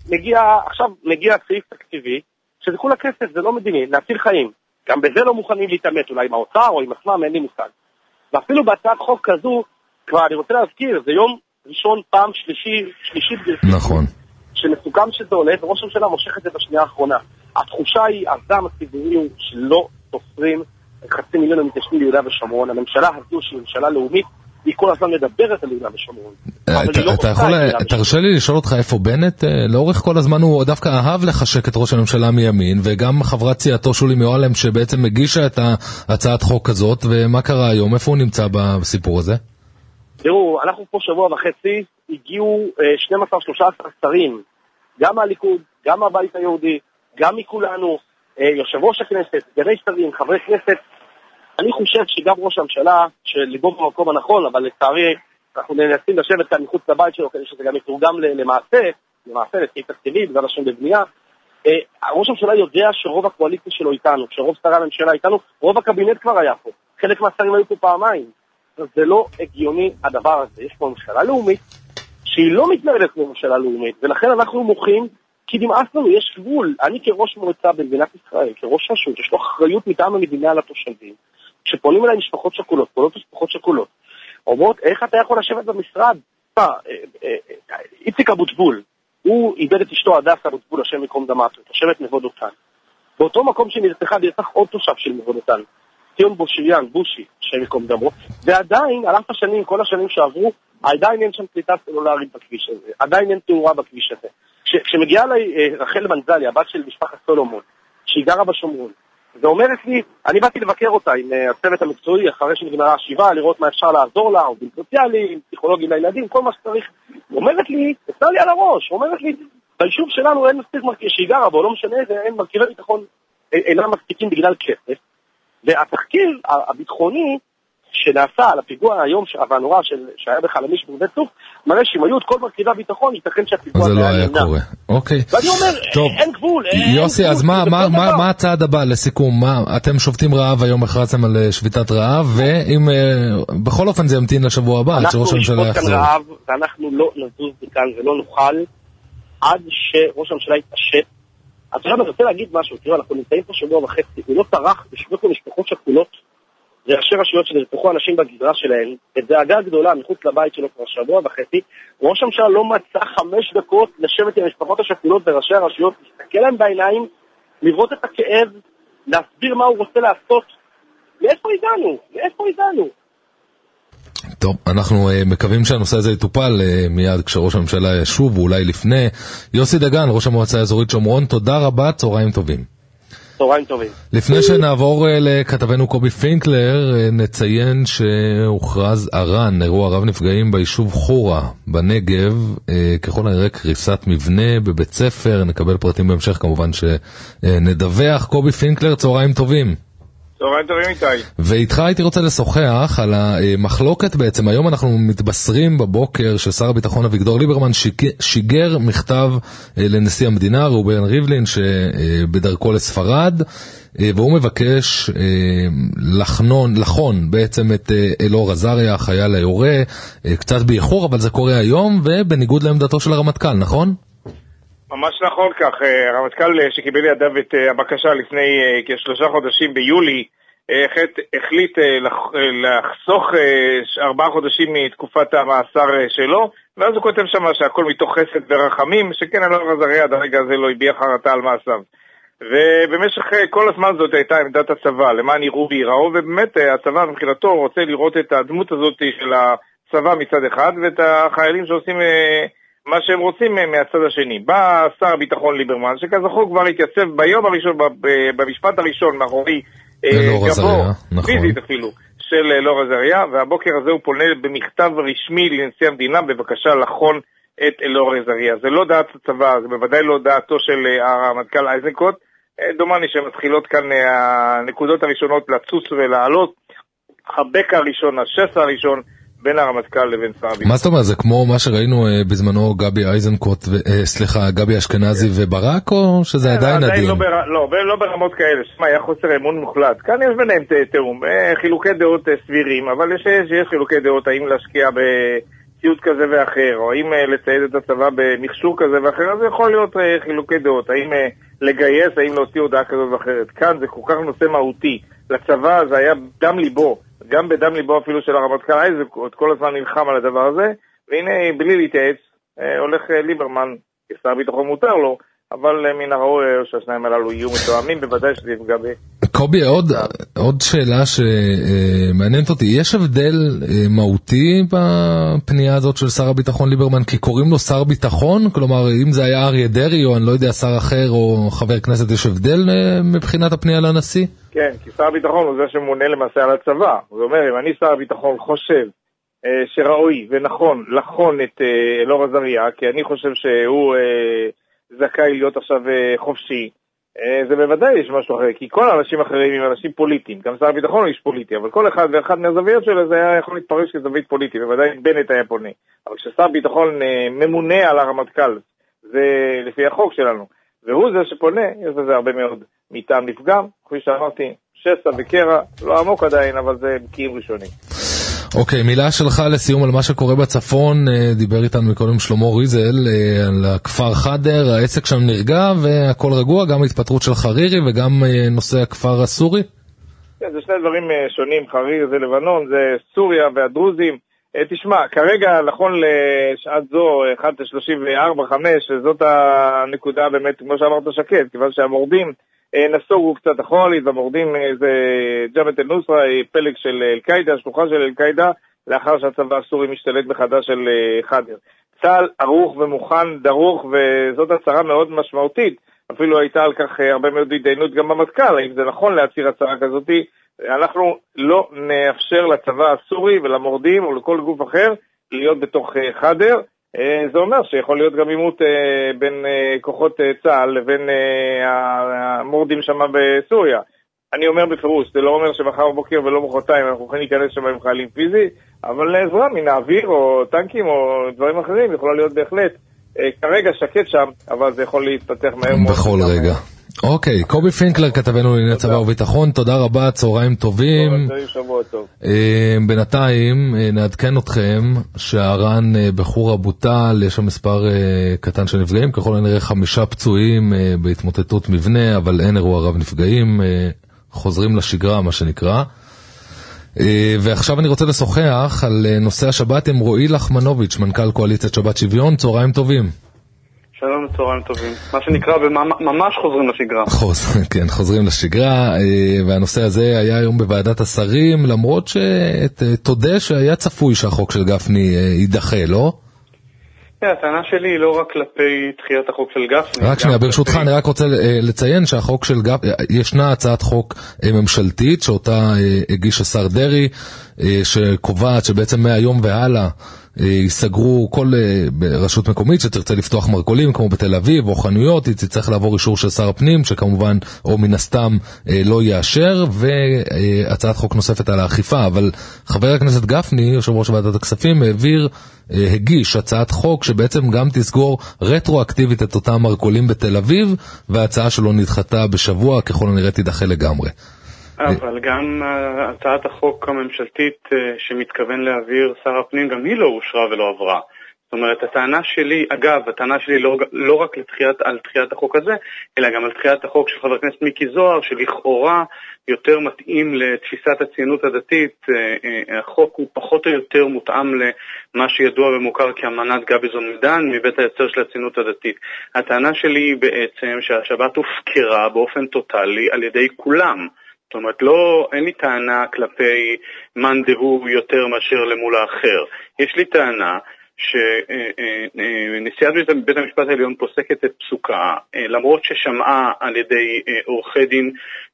מגיע סעיף תקציבי, שזה כולה כסף, זה לא מדיני, להציל חיים. גם בזה לא מוכנים להתאמת, אולי עם האוצר או עם עצמם, אין לי מושג. ואפילו בהצעת חוק כזו, כבר אני רוצה להזכיר, זה יום ראשון, פעם שלישית, נכון. שמסוכם שזה עולה, וראש הממשלה מושך את זה בשנייה האחרונה. התחושה היא, הזעם הציבורי הוא שלא תופרים 500,000 המתיישבים ביהודה ושומרון. הממשלה הזו שהיא ממשלה לאומית, היא כל הזמן מדברת על יהודה ושומרון. אתה יכול, תרשה לי לשאול אותך איפה בנט, לאורך כל הזמן הוא דווקא אהב לחשק את ראש הממשלה מימין, וגם חברת סיעתו שולי מועלם שבעצם מגישה את הצעת חוק הזאת, ומה קרה היום? איפה הוא נמצא בסיפור הזה? תראו, אנחנו פה שבוע וחצי, הגיעו 12-13 שרים, גם מהליכוד, גם מהבית היהודי, גם מכולנו, יושב ראש הכנסת, סגני שרים, חברי כנסת. אני חושב שגם ראש הממשלה, שליבו במקום הנכון, אבל לצערי אנחנו ננסים לשבת כאן מחוץ לבית שלו, כדי שזה גם יתורגם למעשה לסעיף תקציבי, בגלל השם בבנייה. ראש הממשלה יודע שרוב הקואליציה שלו איתנו, שרוב שרי הממשלה איתנו, רוב הקבינט כבר היה פה. חלק מהשרים היו פה פעמיים. זה לא הגיוני הדבר הזה. יש פה ממשלה לאומית, שהיא לא מתנהלת כמו ממשלה לאומית, ולכן אנחנו מוחים, כי נמאס לנו, יש גבול. אני כראש מועצה במדינת ישראל, כראש רשות, יש לו אחריות מטעם המדינה על התושבים, כשפונים אליי משפחות שכולות, פונות משפחות שכולות, אומרות, איך אתה יכול לשבת במשרד? איציק אבוטבול, הוא איבד את אשתו הדס אבוטבול, השם מקום דמתו, תושבת מבוא דותן. באותו מקום שנרצחה, נרצח עוד תושב של מבוא דותן, ציון בושיריאן, בושי, השם מקום דמו, ועדיין, על אף השנים, כל השנים שעברו, עדיין אין שם קליטה סלולרית בכביש הזה, עדיין אין תאורה בכביש הזה. כשמגיעה אליי רחל מנזלי, הבת של משפחת סולומון, שהיא גרה בשומרון, ואומרת לי, אני באתי לבקר אותה עם הצוות המקצועי אחרי שנגמרה השבעה, לראות מה אפשר לעזור לה, עובדים סוציאליים, פסיכולוגים לילדים, כל מה שצריך. אומרת לי, תפנה לי על הראש, אומרת לי, ביישוב שלנו אין מספיק שהיא גרה בו, לא משנה, אין מרכיבי ביטחון, אינם מספיקים בגלל כסף. והתחקיר הביטחוני שנעשה על הפיגוע היום והנורא שהיה בחלמיש בבית צוף, מראה שאם היו את כל מרכיבי הביטחון, ייתכן שהפיגוע זה לא היה קורה. אוקיי. ואני אומר, אין גבול. יוסי, אז מה הצעד הבא לסיכום? אתם שובתים רעב היום, הכרזתם על שביתת רעב, ואם בכל אופן זה ימתין לשבוע הבא, עד שראש הממשלה יחזור. אנחנו נשבות כאן רעב, ואנחנו לא נזוז מכאן ולא נוכל עד שראש הממשלה יתעשת. אז עכשיו אני רוצה להגיד משהו, תראו, אנחנו נמצאים פה שבוע וחצי, הוא לא טרח בשביל משפחות שכולות, ראשי רשויות שנרצחו אנשים בגזרה שלהם, את דאגה גדולה מחוץ לבית שלו כבר שבוע וחצי, ראש הממשלה לא מצא 5 דקות לשבת עם המשפחות השכולות וראשי הרשויות, להסתכל להם בעיניים, לראות את הכאב, להסביר מה הוא רוצה לעשות. מאיפה הגענו? טוב, אנחנו מקווים שהנושא הזה יטופל מיד כשראש הממשלה ישוב, ואולי לפני. יוסי דגן, ראש המועצה האזורית שומרון, תודה רבה, צהריים טובים. צהריים טובים. לפני שנעבור לכתבנו קובי פינקלר, נציין שהוכרז ארן, אירוע רב נפגעים ביישוב חורה בנגב, ככל הנראה קריסת מבנה בבית ספר, נקבל פרטים בהמשך כמובן שנדווח. קובי פינקלר, צהריים טובים. צהריים טובים איתי. ואיתך הייתי רוצה לשוחח על המחלוקת בעצם. היום אנחנו מתבשרים בבוקר ששר הביטחון אביגדור ליברמן שיגר מכתב לנשיא המדינה ראובן ריבלין שבדרכו לספרד, והוא מבקש לחון בעצם את אלאור עזריה, החייל היורה, קצת באיחור, אבל זה קורה היום ובניגוד לעמדתו של הרמטכ"ל, נכון? ממש נכון כך. הרמטכ"ל שקיבל לידיו את הבקשה לפני כ3 חודשים ביולי, החליט לחסוך 4 חודשים מתקופת המאסר שלו, ואז הוא כותב שם שהכל מתוך חסד ורחמים, שכן אלאור עזריה עד הרגע הזה לא הביע חרטה על מעשיו. ובמשך כל הזמן זאת הייתה עמדת הצבא, למען יראו ויראו, ובאמת הצבא מבחינתו רוצה לראות את הדמות הזאת של הצבא מצד אחד, ואת החיילים שעושים מה שהם רוצים מהצד השני. בא שר הביטחון ליברמן, שכזכור כבר התייצב ביום הראשון, במשפט הראשון, מאחורי גבו, פיזית אפילו, של אלאור עזריה, והבוקר הזה הוא פונה במכתב רשמי לנשיא המדינה בבקשה לחון את אלאור עזריה. זה לא דעת הצבא, זה בוודאי לא דעתו של הרמטכ"ל איזנקוט. דומני שמתחילות כאן הנקודות הראשונות לצוץ ולעלות. הבקע הראשון, השסע הראשון, בין הרמטכ"ל לבין שר הביטחון. מה זאת אומרת? זה כמו מה שראינו בזמנו גבי איזנקוט, גבי אשכנזי וברק, או שזה עדיין עדין? לא ברמות כאלה, שמה, היה חוסר אמון מוחלט. כאן יש ביניהם תאום, חילוקי דעות סבירים, אבל יש חילוקי דעות, האם להשקיע בציוד כזה ואחר, או האם לצייד את הצבא במכשור כזה ואחר, אז זה יכול להיות חילוקי דעות, האם לגייס, האם להוציא הודעה כזאת ואחרת. כאן זה כל כך נושא מהותי. לצבא זה היה דם ליבו. גם בדם ליבו אפילו של הרמטכ"ל איזנקוט, כל הזמן נלחם על הדבר הזה, והנה בלי להתייעץ, הולך ליברמן, כשר הביטחון מותר לו, אבל מן הראוי שהשניים הללו יהיו מתואמים, בוודאי שזה יפגע ב... קובי, עוד שאלה שמעניינת אותי, יש הבדל מהותי בפנייה הזאת של שר הביטחון ליברמן, כי קוראים לו שר ביטחון? כלומר, אם זה היה אריה דרעי או אני לא יודע, שר אחר או חבר כנסת, יש הבדל מבחינת הפנייה לנשיא? כן, כי שר הביטחון הוא זה שמונה למעשה על הצבא. הוא אומר, אם אני שר הביטחון חושב שראוי ונכון לחון את אלאור עזריה, כי אני חושב שהוא זכאי להיות עכשיו חופשי, זה בוודאי יש משהו אחר, כי כל האנשים אחרים הם אנשים פוליטיים, גם שר הביטחון הוא איש פוליטי, אבל כל אחד ואחד מהזוויות שלו זה היה יכול להתפרש כזווית פוליטי, בוודאי בנט היה פונה. אבל כששר הביטחון ממונה על הרמטכ"ל, זה לפי החוק שלנו, והוא זה שפונה, יש לזה הרבה מאוד מטעם לפגם, כפי שאמרתי, שסע וקרע, לא עמוק עדיין, אבל זה בקיאים ראשונים. אוקיי, מילה שלך לסיום על מה שקורה בצפון, דיבר איתנו מקודם שלמה ריזל על הכפר חדר, העסק שם נרגע והכל רגוע, גם התפטרות של חרירי וגם נושא הכפר הסורי? כן, זה שני דברים שונים, חרירי זה לבנון, זה סוריה והדרוזים. תשמע, כרגע נכון לשעת זו, 1:34-5, זאת הנקודה באמת, כמו שאמרת שקט, כיוון שהמורדים נסוגו קצת אחורית, והמורדים זה ג'בהת אל-נוסרה, פלג של אל-קאידה, שלוחה של אל-קאידה, לאחר שהצבא הסורי משתלט מחדש של חדר. צה"ל ערוך ומוכן, דרוך, וזאת הצהרה מאוד משמעותית, אפילו הייתה על כך הרבה מאוד התדיינות גם במטכ"ל, אם זה נכון להצהיר הצהרה כזאת, אנחנו לא נאפשר לצבא הסורי ולמורדים או לכל גוף אחר להיות בתוך חדר. זה אומר שיכול להיות גם עימות בין כוחות צה"ל לבין המורדים שם בסוריה. אני אומר בפירוש, זה לא אומר שמחר בבוקר ולא מחרתיים אנחנו יכולים להיכנס שם עם חיילים פיזי, אבל לעזרה מן האוויר או טנקים או דברים אחרים יכולה להיות בהחלט כרגע שקט שם, אבל זה יכול להתפתח מהר מאוד. בכל רגע. אוקיי, קובי פינקלר כתבנו לענייני צבא וביטחון, תודה רבה, צהריים טובים. שבוע טוב. בינתיים נעדכן אתכם שהרן בחורה בוטל, יש שם מספר קטן של נפגעים, ככל הנראה 5 פצועים בהתמוטטות מבנה, אבל אין אירוע רב נפגעים, חוזרים לשגרה מה שנקרא. ועכשיו אני רוצה לשוחח על נושא השבת עם רועי לחמנוביץ', מנכ"ל קואליציית שבת שוויון, צהריים טובים. שלום, צהריים טובים. מה שנקרא, ממש חוזרים לשגרה. כן, חוזרים לשגרה, והנושא הזה היה היום בוועדת השרים, למרות שתודה שהיה צפוי שהחוק של גפני יידחה, לא? הטענה שלי היא לא רק כלפי דחיית החוק של גפני. רק שנייה, ברשותך, אני רק רוצה לציין שהחוק של גפני, ישנה הצעת חוק ממשלתית שאותה הגיש השר דרי, שקובעת שבעצם מהיום והלאה ייסגרו כל רשות מקומית שתרצה לפתוח מרכולים כמו בתל אביב או חנויות, היא תצטרך לעבור אישור של שר הפנים שכמובן או מן הסתם לא יאשר, והצעת חוק נוספת על האכיפה. אבל חבר הכנסת גפני, יושב ראש ועדת הכספים, הגיש הצעת חוק שבעצם גם תסגור רטרואקטיבית את אותם מרכולים בתל אביב, וההצעה שלו נדחתה בשבוע, ככל הנראה תידחה לגמרי. אבל גם הצעת החוק הממשלתית שמתכוון להעביר שר הפנים, גם היא לא אושרה ולא עברה. זאת אומרת, הטענה שלי, אגב, הטענה שלי לא רק על דחיית החוק הזה, אלא גם על דחיית החוק של חבר הכנסת מיקי זוהר, שלכאורה יותר מתאים לתפיסת הציונות הדתית. החוק הוא פחות או יותר מותאם למה שידוע ומוכר כאמנת גביזון מדן מבית היוצר של הציונות הדתית. הטענה שלי היא בעצם שהשבת הופקרה באופן טוטלי על ידי כולם. זאת אומרת, אין לי טענה כלפי מאן דהוא יותר מאשר למול האחר. יש לי טענה שנשיאת בית המשפט העליון פוסקת את פסוקה, למרות ששמעה על ידי עורכי דין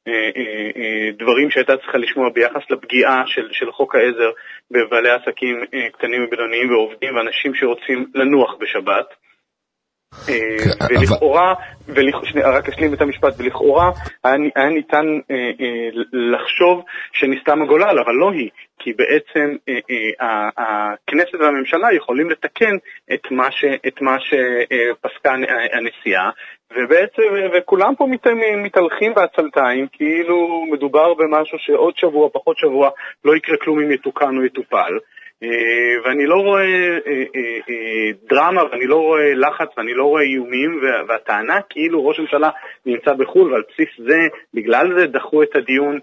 דברים שהייתה צריכה לשמוע ביחס לפגיעה של חוק העזר בבעלי עסקים קטנים ובינוניים ועובדים ואנשים שרוצים לנוח בשבת. ולכאורה, רק אשלים את המשפט, ולכאורה היה ניתן לחשוב שנסתם הגולל, אבל לא היא, כי בעצם הכנסת והממשלה יכולים לתקן את מה שפסקה הנשיאה, ובעצם וכולם פה מתהלכים בעצלתיים, כאילו מדובר במשהו שעוד שבוע, פחות שבוע, לא יקרה כלום אם יתוקן או יטופל. ואני לא רואה דרמה, ואני לא רואה לחץ, ואני לא רואה איומים, והטענה כאילו ראש הממשלה נמצא בחול, ועל בסיס זה, בגלל זה דחו את הדיון.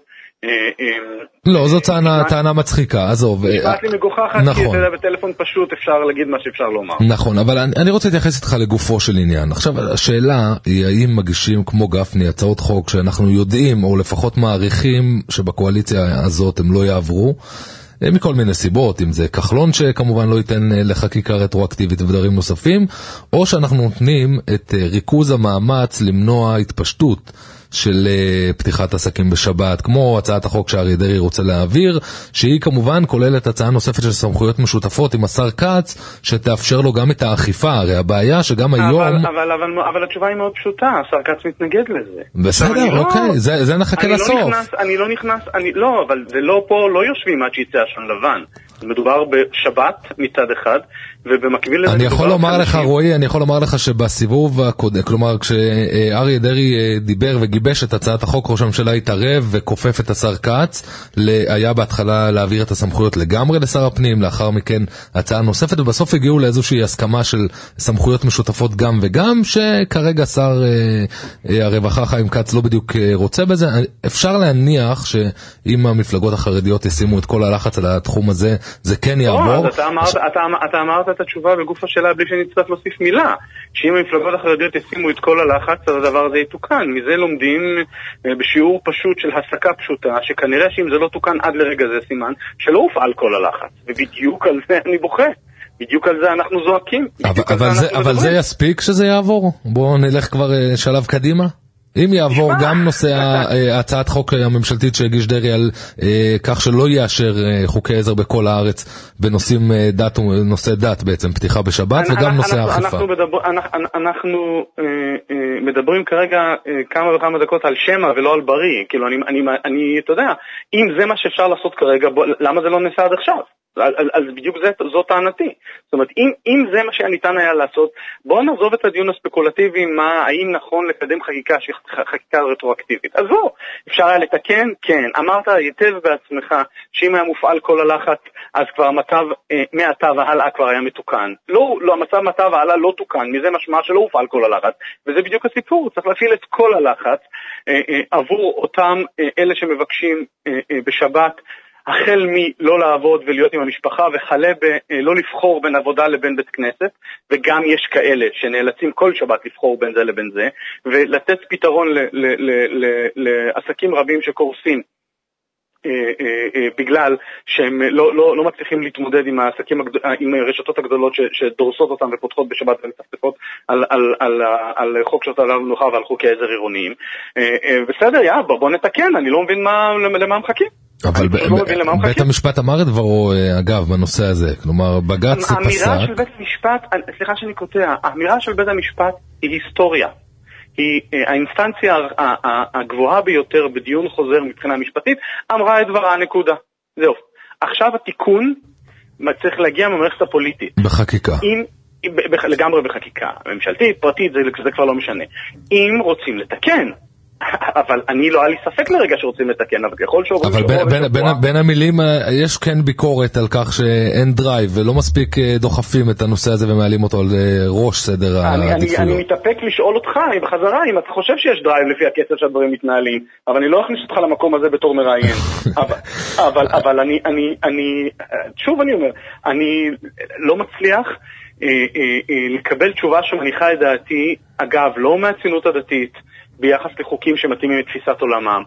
לא, זו טענה מצחיקה, עזוב. נשמעת לי מגוחכת, כי אתה יודע, בטלפון פשוט אפשר להגיד מה שאפשר לומר. נכון, אבל אני רוצה להתייחס איתך לגופו של עניין. עכשיו, השאלה היא האם מגישים כמו גפני הצעות חוק שאנחנו יודעים, או לפחות מעריכים שבקואליציה הזאת הם לא יעברו, מכל מיני סיבות, אם זה כחלון שכמובן לא ייתן לחקיקה רטרואקטיבית ודברים נוספים, או שאנחנו נותנים את ריכוז המאמץ למנוע התפשטות של פתיחת עסקים בשבת, כמו הצעת החוק שאריה דרעי רוצה להעביר, שהיא כמובן כוללת הצעה נוספת של סמכויות משותפות עם השר כץ, שתאפשר לו גם את האכיפה. הרי הבעיה שגם היום... אבל התשובה היא מאוד פשוטה, השר כץ מתנגד לזה. בסדר, אוקיי, זה נחכה לסוף. אני לא נכנס, אבל זה לא פה, לא יושבים עד שיצא עשן לבן. מדובר בשבת מצד אחד, ובמקביל לזה... אני יכול לומר לך, רועי, אני יכול לומר לך שבסיבוב הקודם, כלומר, כשאריה דרעי דיבר וגיבש את הצעת החוק, ראש הממשלה התערב וכופף את השר כץ, היה בהתחלה להעביר את הסמכויות לגמרי לשר הפנים, לאחר מכן הצעה נוספת, ובסוף הגיעו לאיזושהי הסכמה של סמכויות משותפות גם וגם, שכרגע שר הרווחה חיים כץ לא בדיוק רוצה בזה. אפשר להניח שאם המפלגות החרדיות ישימו את כל הלחץ על התחום הזה, זה כן יעבור. אתה אמרת את התשובה בגוף השאלה בלי שנצטרך להוסיף מילה, שאם המפלגות החרדיות ישימו את כל הלחץ, אז הדבר הזה יתוקן. מזה לומדים בשיעור פשוט של הסקה פשוטה, שכנראה שאם זה לא תוקן עד לרגע זה סימן שלא הופעל כל הלחץ, ובדיוק על זה אני בוכה, בדיוק על זה אנחנו זועקים. אבל זה יספיק שזה יעבור? בואו נלך כבר שלב קדימה. אם יעבור גם נושא הצעת חוק הממשלתית שהגיש דרי על כך שלא יאשר חוקי עזר בכל הארץ בנושאים דת, נושא דת בעצם, פתיחה בשבת וגם נושא האכיפה. אנחנו מדברים כרגע כמה וכמה דקות על שמע ולא על בריא, כאילו אני, אתה יודע, אם זה מה שאפשר לעשות כרגע, למה זה לא נעשה עד עכשיו? אז בדיוק זאת טענתי. זאת אומרת, אם זה מה שניתן היה לעשות, בואו נעזוב את הדיון הספקולטיבי, האם נכון לקדם חקיקה רטרואקטיבית. אז לא, אפשר היה לתקן, כן. אמרת היטב בעצמך, שאם היה מופעל כל הלחץ, אז כבר המצב מעתה והלאה כבר היה מתוקן. לא, המצב מעתה והלאה לא תוקן, מזה משמע שלא הופעל כל הלחץ. וזה בדיוק הסיפור, צריך להפעיל את כל הלחץ עבור אותם אלה שמבקשים בשבת, החל מלא לעבוד ולהיות עם המשפחה, וחלה לא לבחור בין עבודה לבין בית כנסת, וגם יש כאלה שנאלצים כל שבת לבחור בין זה לבין זה, ולתת פתרון לעסקים רבים שקורסים, בגלל שהם לא מצליחים להתמודד עם העסקים, עם הרשתות הגדולות שדורסות אותם ופותחות בשבת ומצפצפות על חוק שעות המנוחה ועל חוקי עזר עירוניים. בסדר, בוא נתקן, אני לא מבין למה מחכים. אבל בית המשפט אמר את דברו, אגב, בנושא הזה, כלומר, בג"ץ פסק. האמירה של בית המשפט, סליחה שאני קוטע, האמירה של בית המשפט היא היסטוריה. היא האינסטנציה הגבוהה ביותר בדיון חוזר מבחינה משפטית, אמרה את דברה, נקודה. זהו. עכשיו התיקון צריך להגיע ממערכת הפוליטית. בחקיקה. לגמרי בחקיקה. ממשלתית, פרטית, זה כבר לא משנה. אם רוצים לתקן, אבל אני לא היה לי ספק לרגע שרוצים לתקן, אבל ככל שעוברים... אבל בין המילים יש כן ביקורת על כך שאין דרייב, ולא מספיק דוחפים את הנושא הזה ומעלים אותו על ראש סדר העדיפויות. אני מתאפק לשאול אותך בחזרה, אם אתה חושב שיש דרייב לפי הקצב שהדברים מתנהלים, אבל אני לא אכניס אותך למקום הזה בתור מראיין. אבל שוב אני אומר, אני לא מצליח לקבל תשובה שמניחה את דעתי, אגב, לא מהציונות הדתית, ביחס לחוקים שמתאימים את תפיסת עולמם,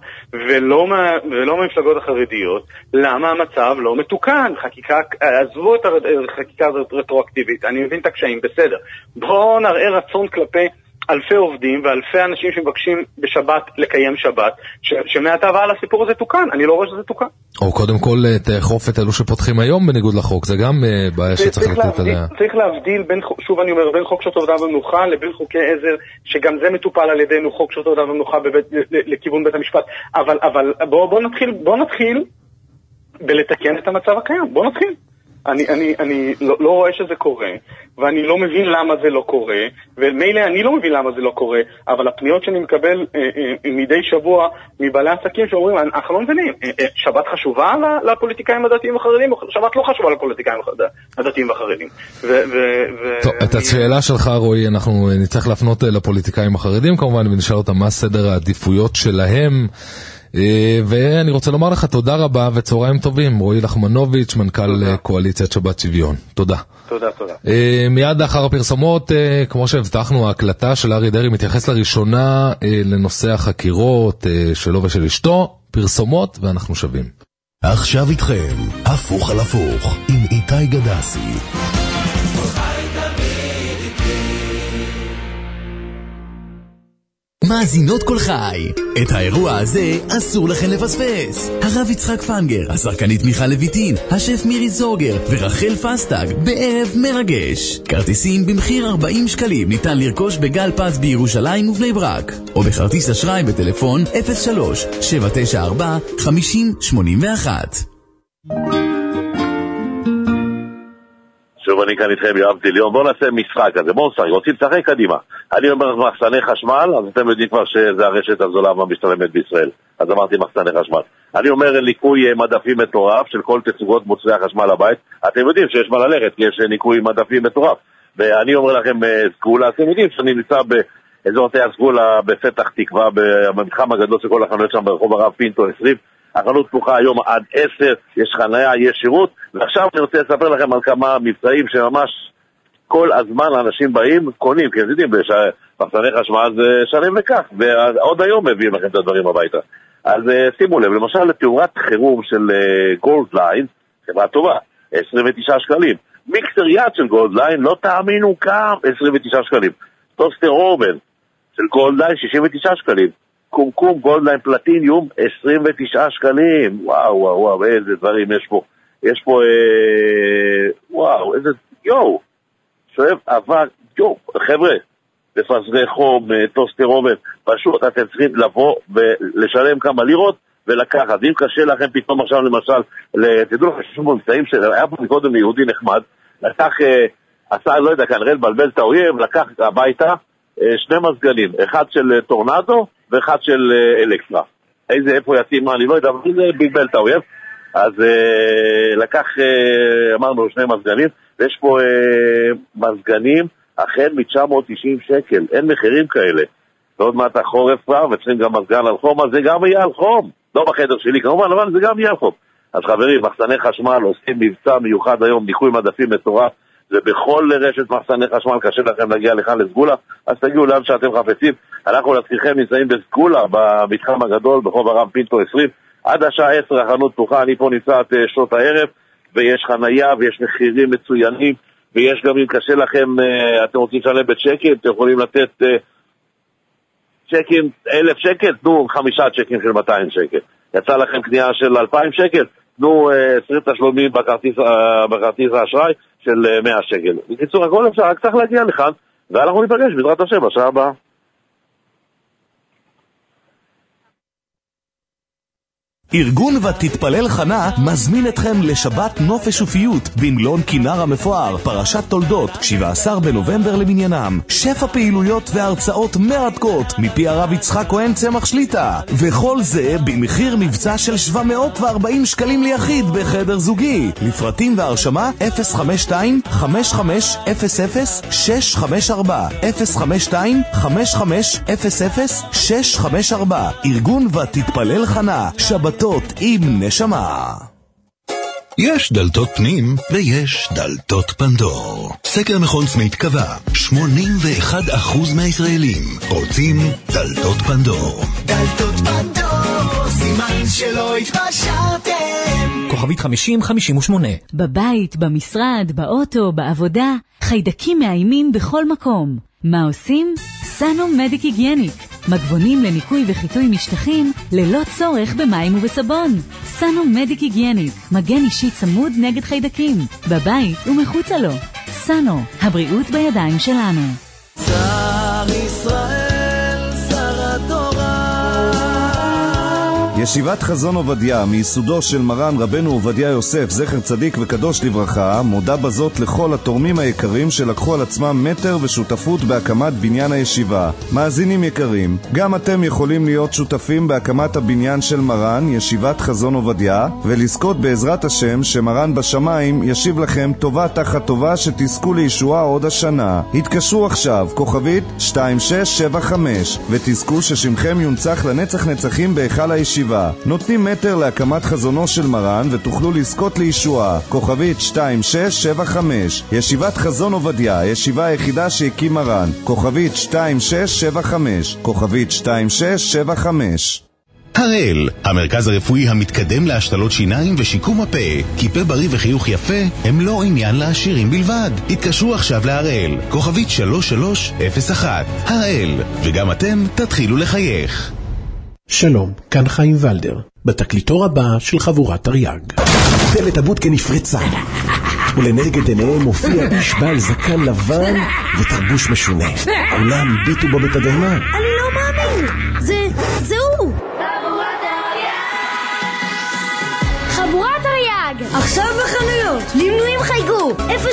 ולא מהמפלגות החרדיות, למה המצב לא מתוקן? עזבו את החקיקה הזאת רטרואקטיבית, אני מבין את הקשיים, בסדר. בואו נראה רצון כלפי אלפי עובדים ואלפי אנשים שמבקשים בשבת לקיים שבת, שמעתה והלאה הסיפור הזה תוקן, אני לא רואה שזה תוקן. או קודם כל תאכוף את אלו שפותחים היום בניגוד לחוק, זה גם בעיה שצריך לתת עליה. צריך להבדיל, שוב אני אומר, בין חוק שעות עבודה ומנוחה לבין חוקי עזר, שגם זה מטופל על ידינו, חוק שעות עבודה ומנוחה לכיוון בית המשפט. אבל בוא נתחיל בלתקן את המצב הקיים, בוא נתחיל. אני לא רואה שזה קורה, ואני לא מבין למה זה לא קורה, ומילא אני לא מבין למה זה לא קורה, אבל הפניות שאני מקבל מדי שבוע מבעלי עסקים שאומרים, אנחנו לא מבינים, שבת חשובה לפוליטיקאים הדתיים והחרדים, או שבת לא חשובה לפוליטיקאים הדתיים והחרדים. טוב, את השאלה שלך רועי, אנחנו נצטרך להפנות לפוליטיקאים החרדים כמובן, ונשאל אותם מה סדר העדיפויות שלהם, ואני רוצה לומר לך תודה רבה וצהריים טובים. רועי לחמנוביץ', מנכ"ל קואליציית שבת שוויון. תודה. תודה. מיד לאחר הפרסומות, כמו שהבטחנו, ההקלטה של אריה דרעי מתייחס לראשונה לנושא החקירות שלו ושל אשתו. פרסומות ואנחנו שווים. עכשיו איתכם, הפוך על הפוך, עם איתי גדסי. מאזינות כל חי, את האירוע הזה אסור לכן לפספס. הרב יצחק פנגר, השחקנית מיכל לויטין, השף מירי זוגר ורחל פסטג בערב מרגש. כרטיסים במחיר 40 שקלים ניתן לרכוש בגל פס בירושלים ובני ברק, או בכרטיס אשראי בטלפון 03-794-5081. שוב אני כאן איתכם יואב דיליון, בואו נעשה משחק הזה, בואו נשחק, רוצים לשחק קדימה. אני אומר מחסני חשמל, אז אתם יודעים כבר שזה הרשת הזולה והמשתלמת בישראל, אז אמרתי מחסני חשמל. אני אומר ניקוי מדפים מטורף של כל תצוגות מוצרי החשמל הבית, אתם יודעים שיש מה ללכת, כי יש ניקוי מדפים מטורף. ואני אומר לכם סגולה, אתם יודעים שאני נמצא באזור תיאר סגולה בפתח תקווה, במתחם הגדול של כל החנויות שם ברחוב הרב פינטו 20, החנות פתוחה היום עד 10, יש חניה, יש שירות, ועכשיו אני רוצה לספר לכם על כמה מבצעים שממש כל הזמן האנשים באים, קונים, כי יודעים, מחסני חשמל זה שלם וכך, ועוד היום מביאים לכם את הדברים הביתה. אז שימו לב, למשל לתאורת חירום של גולדליין, חברה טובה, 29 שקלים. מיקסר יד של גולדליין, לא תאמינו כמה, 29 שקלים. טוסטר אורבן של גולדליין 69 שקלים. קומקום גולדליין פלטיניום 29 שקלים. וואו, איזה דברים יש פה. יש פה, וואו, איזה, שואב אבק, חבר'ה, בפסרי חום, טוסטרומן, פשוט אתם צריכים לבוא ולשלם כמה לירות ולקחת. אם קשה לכם פתאום עכשיו למשל, תדעו לכם שיש מבצעים שהיה פה מקודם יהודי נחמד, לקח, עשה, לא יודע, כנראה לבלבל את האויב, לקח הביתה שני מזגנים, אחד של טורנדו ואחד של אלקטרה. איפה יתאים, אני לא יודע, אבל זה בלבל את האויב. אז לקח, אמרנו, שני מזגנים, ויש פה מזגנים החל מ-990 שקל, אין מחירים כאלה. ועוד מעט החורף כבר, וצריכים גם מזגן על חום, אז זה גם יהיה על חום. לא בחדר שלי כמובן, אבל זה גם יהיה על חום. אז חברים, מחסני חשמל עושים מבצע מיוחד היום, ניקוי מדפים מטורף, זה בכל רשת מחסני חשמל, קשה לכם להגיע לכאן לסגולה, אז תגיעו לאן שאתם חפצים. אנחנו להזכירכם נמצאים בסגולה, במתחם הגדול, ברחוב הרב פינטו 20, עד השעה 10 החנות פתוחה, אני פה נמצא את שעות הערב, ויש חנייה ויש מחירים מצוינים, ויש גם אם קשה לכם, אתם רוצים לשלם בצ'קים, אתם יכולים לתת צ'קים 1,000 שקל, תנו 5 צ'קים של 200 שקל. יצא לכם קנייה של 2,000 שקל, תנו 20 תשלומים בכרטיס האשראי של 100 שקל. בקיצור, הכל אפשר, רק צריך להגיע לכאן, ואנחנו ניפגש בעזרת השם בשעה הבאה. ארגון ותתפלל חנה מזמין אתכם לשבת נופש ופיות במלון כינר המפואר, פרשת תולדות, 17 בנובמבר למניינם. שפע פעילויות והרצאות מרתקות מפי הרב יצחק כהן צמח שליטה, וכל זה במחיר מבצע של 740 שקלים ליחיד בחדר זוגי. לפרטים והרשמה 052-5500-654 052-5500-654. ארגון ותתפלל חנה, שבת עם נשמה. יש דלתות פנים ויש דלתות פנדור. סקר מכון סמית קבע 81% מהישראלים רוצים דלתות פנדור. דלתות פנדור, סימן שלא התפשרתם. כוכבית 5058. בבית, במשרד, באוטו, בעבודה, חיידקים מאיימים בכל מקום. מה עושים? סנו מדיק היגייניק. מגבונים לניקוי וחיטוי משטחים ללא צורך במים ובסבון. סנו מדיק היגייניק, מגן אישי צמוד נגד חיידקים, בבית ומחוצה לו. סנו, הבריאות בידיים שלנו. שר ישראל, שר התורה. ישיבת חזון עובדיה מיסודו של מרן רבנו עובדיה יוסף זכר צדיק וקדוש לברכה מודה בזאת לכל התורמים היקרים שלקחו על עצמם מטר ושותפות בהקמת בניין הישיבה. מאזינים יקרים, גם אתם יכולים להיות שותפים בהקמת הבניין של מרן ישיבת חזון עובדיה ולזכות בעזרת השם שמרן בשמיים ישיב לכם טובה תחת טובה שתזכו לישועה עוד השנה. התקשרו עכשיו כוכבית 2675 ותזכו ששמכם יונצח לנצח נצחים בהיכל הישיבה. נותנים מטר להקמת חזונו של מרן ותוכלו לזכות לישועה. כוכבית 2675. ישיבת חזון עובדיה, ישיבה היחידה שהקים מרן. כוכבית 2675. כוכבית 2675. הראל, המרכז הרפואי המתקדם להשתלות שיניים ושיקום הפה. כי פה בריא וחיוך יפה הם לא עניין לעשירים בלבד. התקשרו עכשיו להראל, כוכבית 3301. הראל, וגם אתם תתחילו לחייך. שלום, כאן חיים ולדר, בתקליטור הבא של חבורת תרי"ג. דלת הבוטקה נפרצה, ולנגד עיניהם מופיע איש בעל זקן לבן ותרבוש משונה. כולם הביטו בו בתדהמה. אני לא מאמין, זה הוא. חבורת תרי"ג, עכשיו בחנויות, למנויים חייגו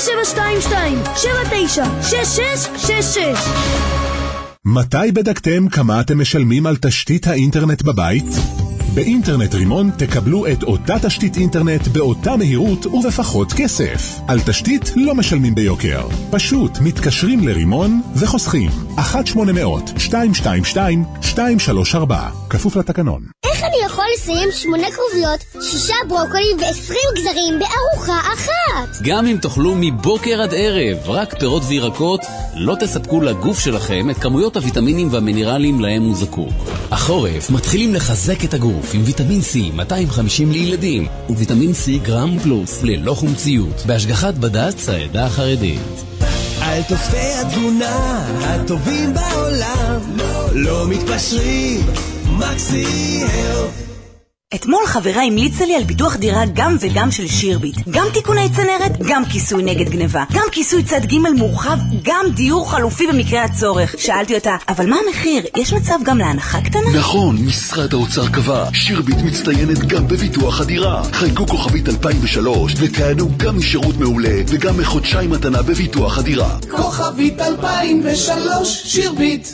0722-796666. מתי בדקתם כמה אתם משלמים על תשתית האינטרנט בבית? באינטרנט רימון תקבלו את אותה תשתית אינטרנט באותה מהירות ובפחות כסף. על תשתית לא משלמים ביוקר. פשוט מתקשרים לרימון וחוסכים. 1-800-222-234. כפוף לתקנון. איך אני יכול לסיים 8 כרוביות, 6 ברוקולי ו20 גזרים בארוחה אחת? גם אם תאכלו מבוקר עד ערב רק פירות וירקות, לא תספקו לגוף שלכם את כמויות הוויטמינים והמינרלים להם הוא זקוק. החורף מתחילים לחזק את הגוף עם ויטמין C 250 לילדים וויטמין C גרם פלוס ללא חומציות בהשגחת בד"ץ העדה החרדית. על תוספי התזונה הטובים בעולם, לא מתפשרים, מקסי הלף. אתמול חברה המליצה לי על ביטוח דירה גם וגם של שירביט. גם תיקוני צנרת, גם כיסוי נגד גניבה, גם כיסוי צד ג' מורחב, גם דיור חלופי במקרה הצורך. שאלתי אותה, אבל מה המחיר? יש מצב גם להנחה קטנה? נכון, משרד האוצר קבע. שירביט מצטיינת גם בביטוח הדירה. חייגו כוכבית 2003 וכהנו גם משירות מעולה וגם מחודשיים מתנה בביטוח הדירה. כוכבית 2003, שירביט.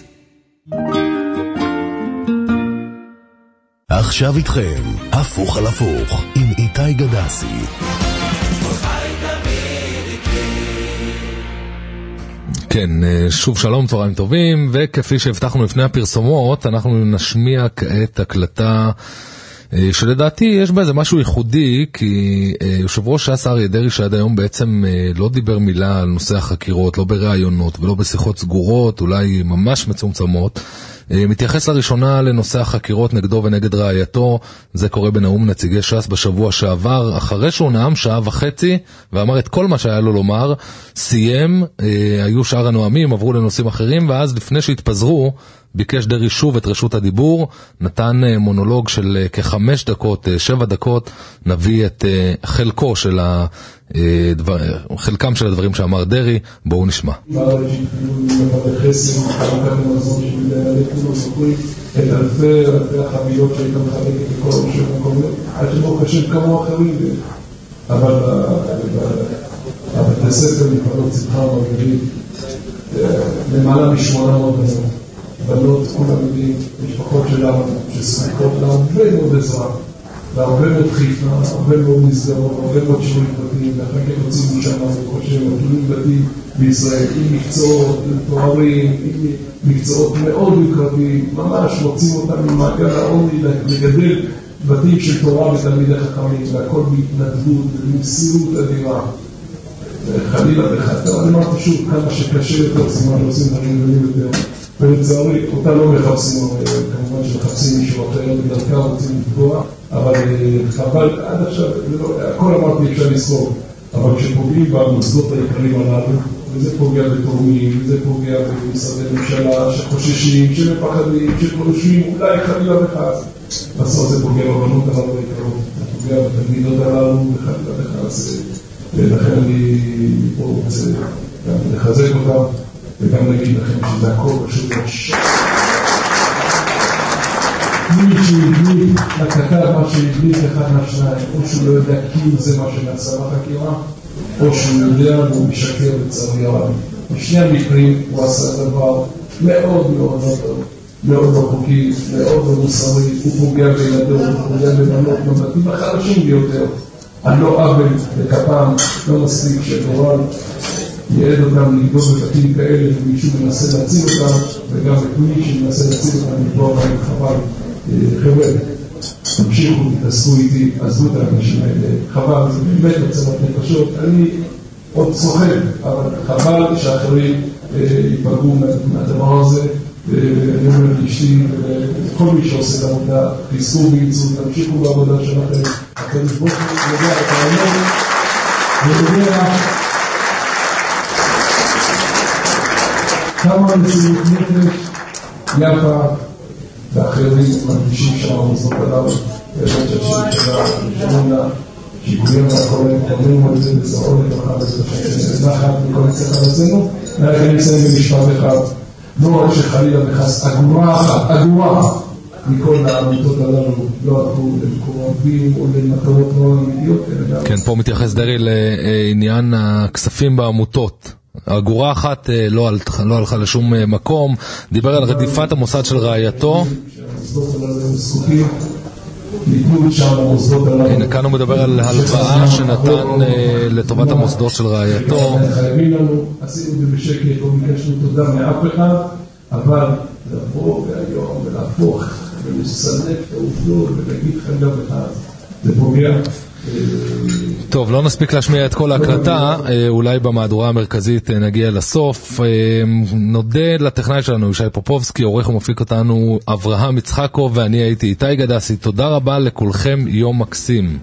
עכשיו איתכם, הפוך על הפוך, עם איתי גדסי. כן, שוב שלום, צהריים טובים, וכפי שהבטחנו לפני הפרסומות, אנחנו נשמיע כעת הקלטה שלדעתי יש בה איזה משהו ייחודי, כי יושב ראש ש"ס אריה דרעי שעד היום בעצם לא דיבר מילה על נושא החקירות, לא בראיונות ולא בשיחות סגורות, אולי ממש מצומצמות, מתייחס לראשונה לנושא החקירות נגדו ונגד רעייתו. זה קורה בנאום נציגי ש"ס בשבוע שעבר, אחרי שהוא נאם שעה וחצי ואמר את כל מה שהיה לו לומר, סיים, היו שאר הנואמים, עברו לנושאים אחרים, ואז לפני שהתפזרו ביקש דרעי שוב את רשות הדיבור, נתן מונולוג של כ5 דקות, 7 דקות, נביא את חלקו של חלקם של הדברים שאמר דרעי, בואו נשמע. את אלפי החבילות שהייתה מחלקת לכל רשויות מקומיות, עד שלא קשה כמו אחרים, אבל בבתי ספר מפעלות שמחה מרגילים למעלה מ800 בנות, כולם יודעים, משפחות שלנו שזקוקות להרבה מאוד עזרה, להרבה מאוד חיפה, הרבה מאוד מסגרות, הרבה מאוד שיעורים פרטיים, ואחר כך יוצאים משם וחושב, תלויים בתים בישראל, עם מקצועות, עם תוארים, עם מקצועות מאוד יקרבים, ממש מוצאים אותם ממעגל העוני לגדל בתים של תורה ותלמידי חכמים, והכל בהתנדבות ובמסירות אדירה. חלילה בחטא, אני אמרתי שוב, כמה שקשה יותר, סימן עושים דברים גדולים יותר. ולצערי, אותה לא מחפשים, כמובן שמחפשים מישהו אחר, בדרכה רוצים לפגוע, אבל עד עכשיו, הכל אמרתי אפשר לספור, אבל כשפוגעים במוסדות העיקריים הללו, וזה פוגע בתורמים, וזה פוגע במשרדי ממשלה שחוששים, שמפחדים, שחושבים, אולי חלילה וחס, בסוף זה פוגע בבנות הללו העיקרות, זה פוגע בתלמידות הללו, וחלילה וחס, ולכן אני פה רוצה גם לחזק אותם, וגם נגיד לכם שזה הכל פשוט רשע. מי שהבליט לכתב מה שהבליט אחד מהשניים, או שהוא לא יודע כאילו זה מה שנעשה בחקירה, או שהוא יודע והוא משקר לצערי הרב. בשני המקרים הוא עשה דבר מאוד מאוד מאוד לא חוקי, מאוד לא מוסרי, הוא פוגע בילדות, הוא פוגע בבנות, בבתים החלשים ביותר. הלא עוול וכפם לא מספיק שגורל יעד אותם לגדול בבתים כאלה ומישהו מנסה להציל אותם, וגם את מי שמנסה להציל אותם לפגוע בהם. חבל. חבר'ה, תמשיכו, תתעסקו איתי, עזבו את האנשים האלה, חבל, זה באמת מצלת נפשות. אני עוד צוחק, אבל חבל שאחרים ייפגעו מהדבר הזה, ואני אומר לאשתי ולכל מי שעושה את העבודה, תזכו ויצאו, תמשיכו בעבודה שלכם, אתם בואו יודע את האמת, ויודע כמה מציאות נפש, יפה ואחרים מרגישים שם המוסדות הללו, באמת שלה, שלה, שיקולים מהקוראים, קוראים את זה בזרעון את המחר הזה, נחת מכל נצטרך על עצמנו, אני מסיים במשפט אחד, לא רק שחלילה וחס, אגורה מכל העמותות הללו לא הלכו למקומות בים או למטרות לא אמיתיות. כן, פה מתייחס דרעי לעניין הכספים בעמותות. אגורה אחת לא הלכה לשום מקום, דיבר על רדיפת המוסד של רעייתו. הנה כאן הוא מדבר על הלוואה שנתן לטובת המוסדות של רעייתו. חייבים לנו, עשינו את זה בשקט, לא ביקשנו תודה מאף אחד, אבל לבוא והיום ולהפוך ולסנף את העובדות ולהגיד חלק אחד, זה פוגע. טוב, לא נספיק להשמיע את כל ההקלטה, אולי במהדורה המרכזית נגיע לסוף. נודה לטכנאי שלנו ישי פופובסקי, עורך ומפיק אותנו אברהם יצחקוב, ואני הייתי איתי גדסי. תודה רבה לכולכם, יום מקסים.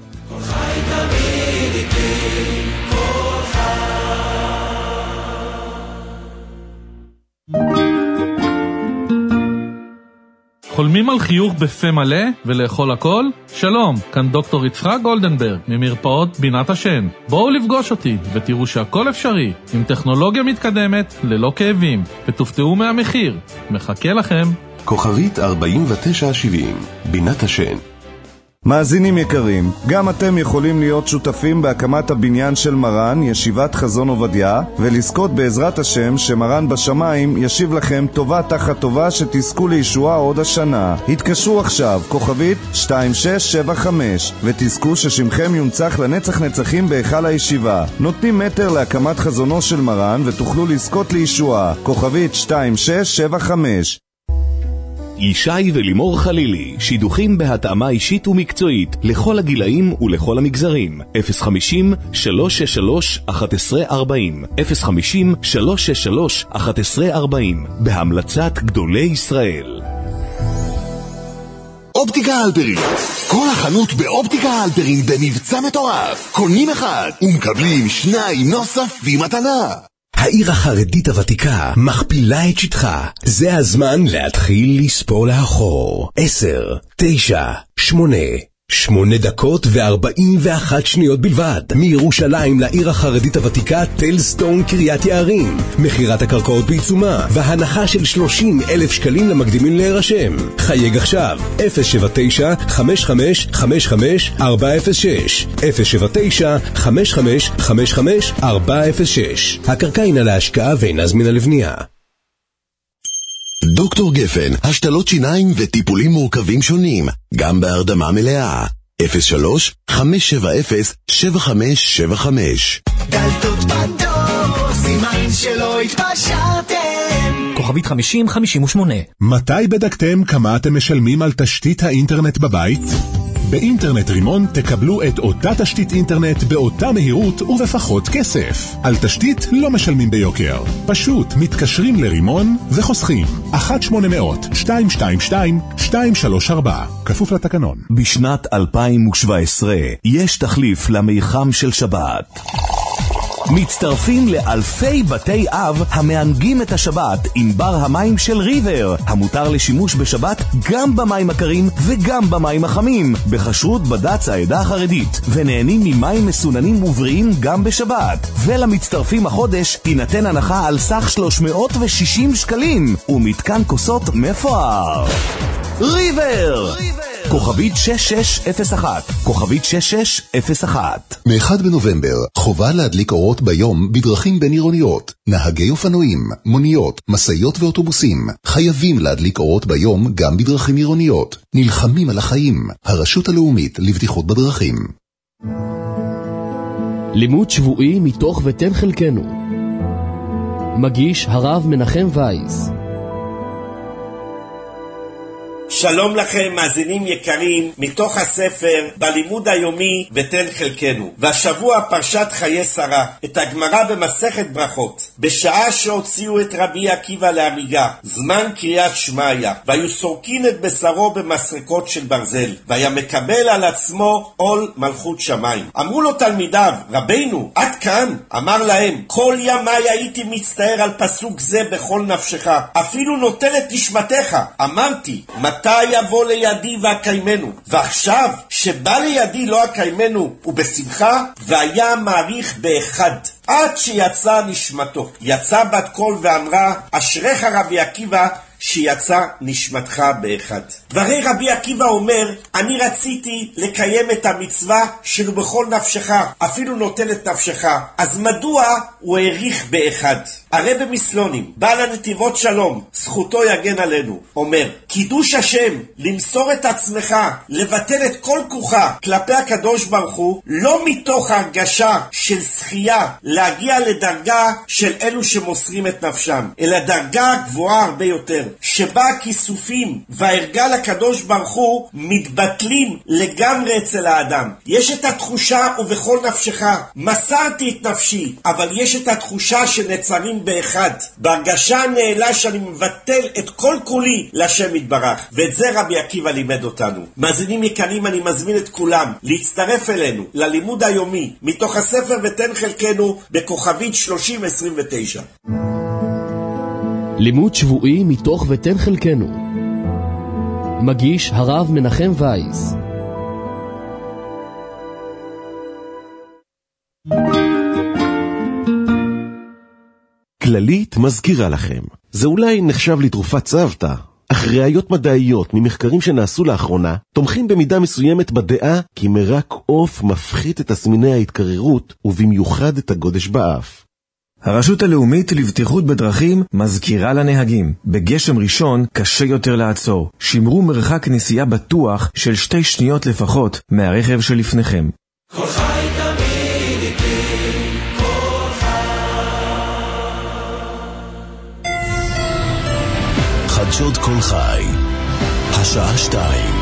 חולמים על חיוך בפה מלא ולאכול הכל? שלום, כאן דוקטור יצחק גולדנברג ממרפאות בינת השן. בואו לפגוש אותי ותראו שהכל אפשרי עם טכנולוגיה מתקדמת ללא כאבים, ותופתעו מהמחיר. מחכה לכם. כוכבית 4970, בינת השן. מאזינים יקרים, גם אתם יכולים להיות שותפים בהקמת הבניין של מרן, ישיבת חזון עובדיה, ולזכות בעזרת השם שמרן בשמיים ישיב לכם טובה תחת טובה שתזכו לישועה עוד השנה. התקשרו עכשיו, כוכבית 2675, ותזכו ששמכם יונצח לנצח נצחים בהיכל הישיבה. נותנים מטר להקמת חזונו של מרן ותוכלו לזכות לישועה. כוכבית 2675. ישי ולימור חלילי, שידוכים בהתאמה אישית ומקצועית לכל הגילאים ולכל המגזרים. 050-363-1140 050-363-1140 בהמלצת גדולי ישראל. אופטיקה הלפרין, כל החנות באופטיקה הלפרין במבצע מטורף. קונים אחד ומקבלים 2 נוספים מתנה. העיר החרדית הוותיקה מכפילה את שטחה. זה הזמן להתחיל לספור לאחור. 10, 9, 8 דקות ו41 שניות בלבד. מירושלים לעיר החרדית הוותיקה טלסטון קריית יערים. מחירת הקרקעות בעיצומה והנחה של 30,000 שקלים למקדימים להירשם. חייג עכשיו 079-5555-406 079-5555-406. הקרקע אינה להשקעה ואינה זמינה לבנייה. דוקטור גפן, השתלות שיניים וטיפולים מורכבים שונים, גם בהרדמה מלאה. 03-570-7575. דלתות בדור, סימן שלא התפשרתם. כוכבית 5058. מתי בדקתם כמה אתם משלמים על תשתית האינטרנט בבית? באינטרנט רימון תקבלו את אותה תשתית אינטרנט באותה מהירות ובפחות כסף. על תשתית לא משלמים ביוקר. פשוט מתקשרים לרימון וחוסכים. 1-800-222-234. כפוף לתקנון. בשנת 2017 יש תחליף למיחם של שבת. מצטרפים לאלפי בתי אב המענגים את השבת עם בר המים של ריבר, המותר לשימוש בשבת גם במים הקרים וגם במים החמים, בחשרות בד"ץ העדה החרדית, ונהנים ממים מסוננים ובריאים גם בשבת. ולמצטרפים החודש תינתן הנחה על סך 360 שקלים ומתקן כוסות מפואר. ריבר! כוכבית 6601, כוכבית 6601. מ-1 בנובמבר חובה להדליק אורות ביום בדרכים בין עירוניות. נהגי אופנועים, מוניות, מסעיות ואוטובוסים חייבים להדליק אורות ביום גם בדרכים עירוניות. נלחמים על החיים. הרשות הלאומית לבטיחות בדרכים. לימוד שבועי מתוך ותן חלקנו. מגיש הרב מנחם וייס. שלום לכם מאזינים יקרים, מתוך הספר בלימוד היומי ותן חלקנו. והשבוע פרשת חיי שרה, את הגמרא במסכת ברכות. בשעה שהוציאו את רבי עקיבא להריגה, זמן קריאת שמעיה, והיו סורקין את בשרו במסרקות של ברזל, והיה מקבל על עצמו עול מלכות שמיים. אמרו לו תלמידיו, רבינו, עד כאן? אמר להם, כל ימי הייתי מצטער על פסוק זה בכל נפשך, אפילו נוטל את נשמתך. אמרתי, מתי יבוא לידי והקיימנו? ועכשיו שבא לידי לא הקיימנו ובשמחה, והיה מעריך באחד עד שיצא נשמתו. יצא בת קול ואמרה, אשריך רבי עקיבא שיצא נשמתך באחד. והרי רבי עקיבא אומר, אני רציתי לקיים את המצווה של בכל נפשך, אפילו נוטל את נפשך. אז מדוע הוא העריך באחד? הרב מסלונים, בעל הנתיבות שלום, זכותו יגן עלינו, אומר, קידוש השם, למסור את עצמך, לבטל את כל כוחה כלפי הקדוש ברוך הוא, לא מתוך הרגשה של זכייה להגיע לדרגה של אלו שמוסרים את נפשם, אלא דרגה גבוהה הרבה יותר, שבה הכיסופים וההרגל הקדוש ברוך הוא מתבטלים לגמרי אצל האדם. יש את התחושה ובכל נפשך, מסרתי את נפשי, אבל יש את התחושה שנצרים באחד, בהרגשה הנעלה שאני מבטל את כל כולי לשם יתברך. ואת זה רבי עקיבא לימד אותנו. מאזינים יקרים, אני מזמין את כולם להצטרף אלינו ללימוד היומי מתוך הספר ותן חלקנו בכוכבית 3029. לימוד שבועי מתוך ותן חלקנו. מגיש הרב מנחם וייס. כללית מזכירה לכם, זה אולי נחשב לתרופת סבתא, אך ראיות מדעיות ממחקרים שנעשו לאחרונה תומכים במידה מסוימת בדעה כי מרק עוף מפחית את תסמיני ההתקררות ובמיוחד את הגודש באף. הרשות הלאומית לבטיחות בדרכים מזכירה לנהגים, בגשם ראשון קשה יותר לעצור. שמרו מרחק נסיעה בטוח של 2 שניות לפחות מהרכב שלפניכם. כל חי תמיד איתי, כל חדשות כל חי, השעה 2.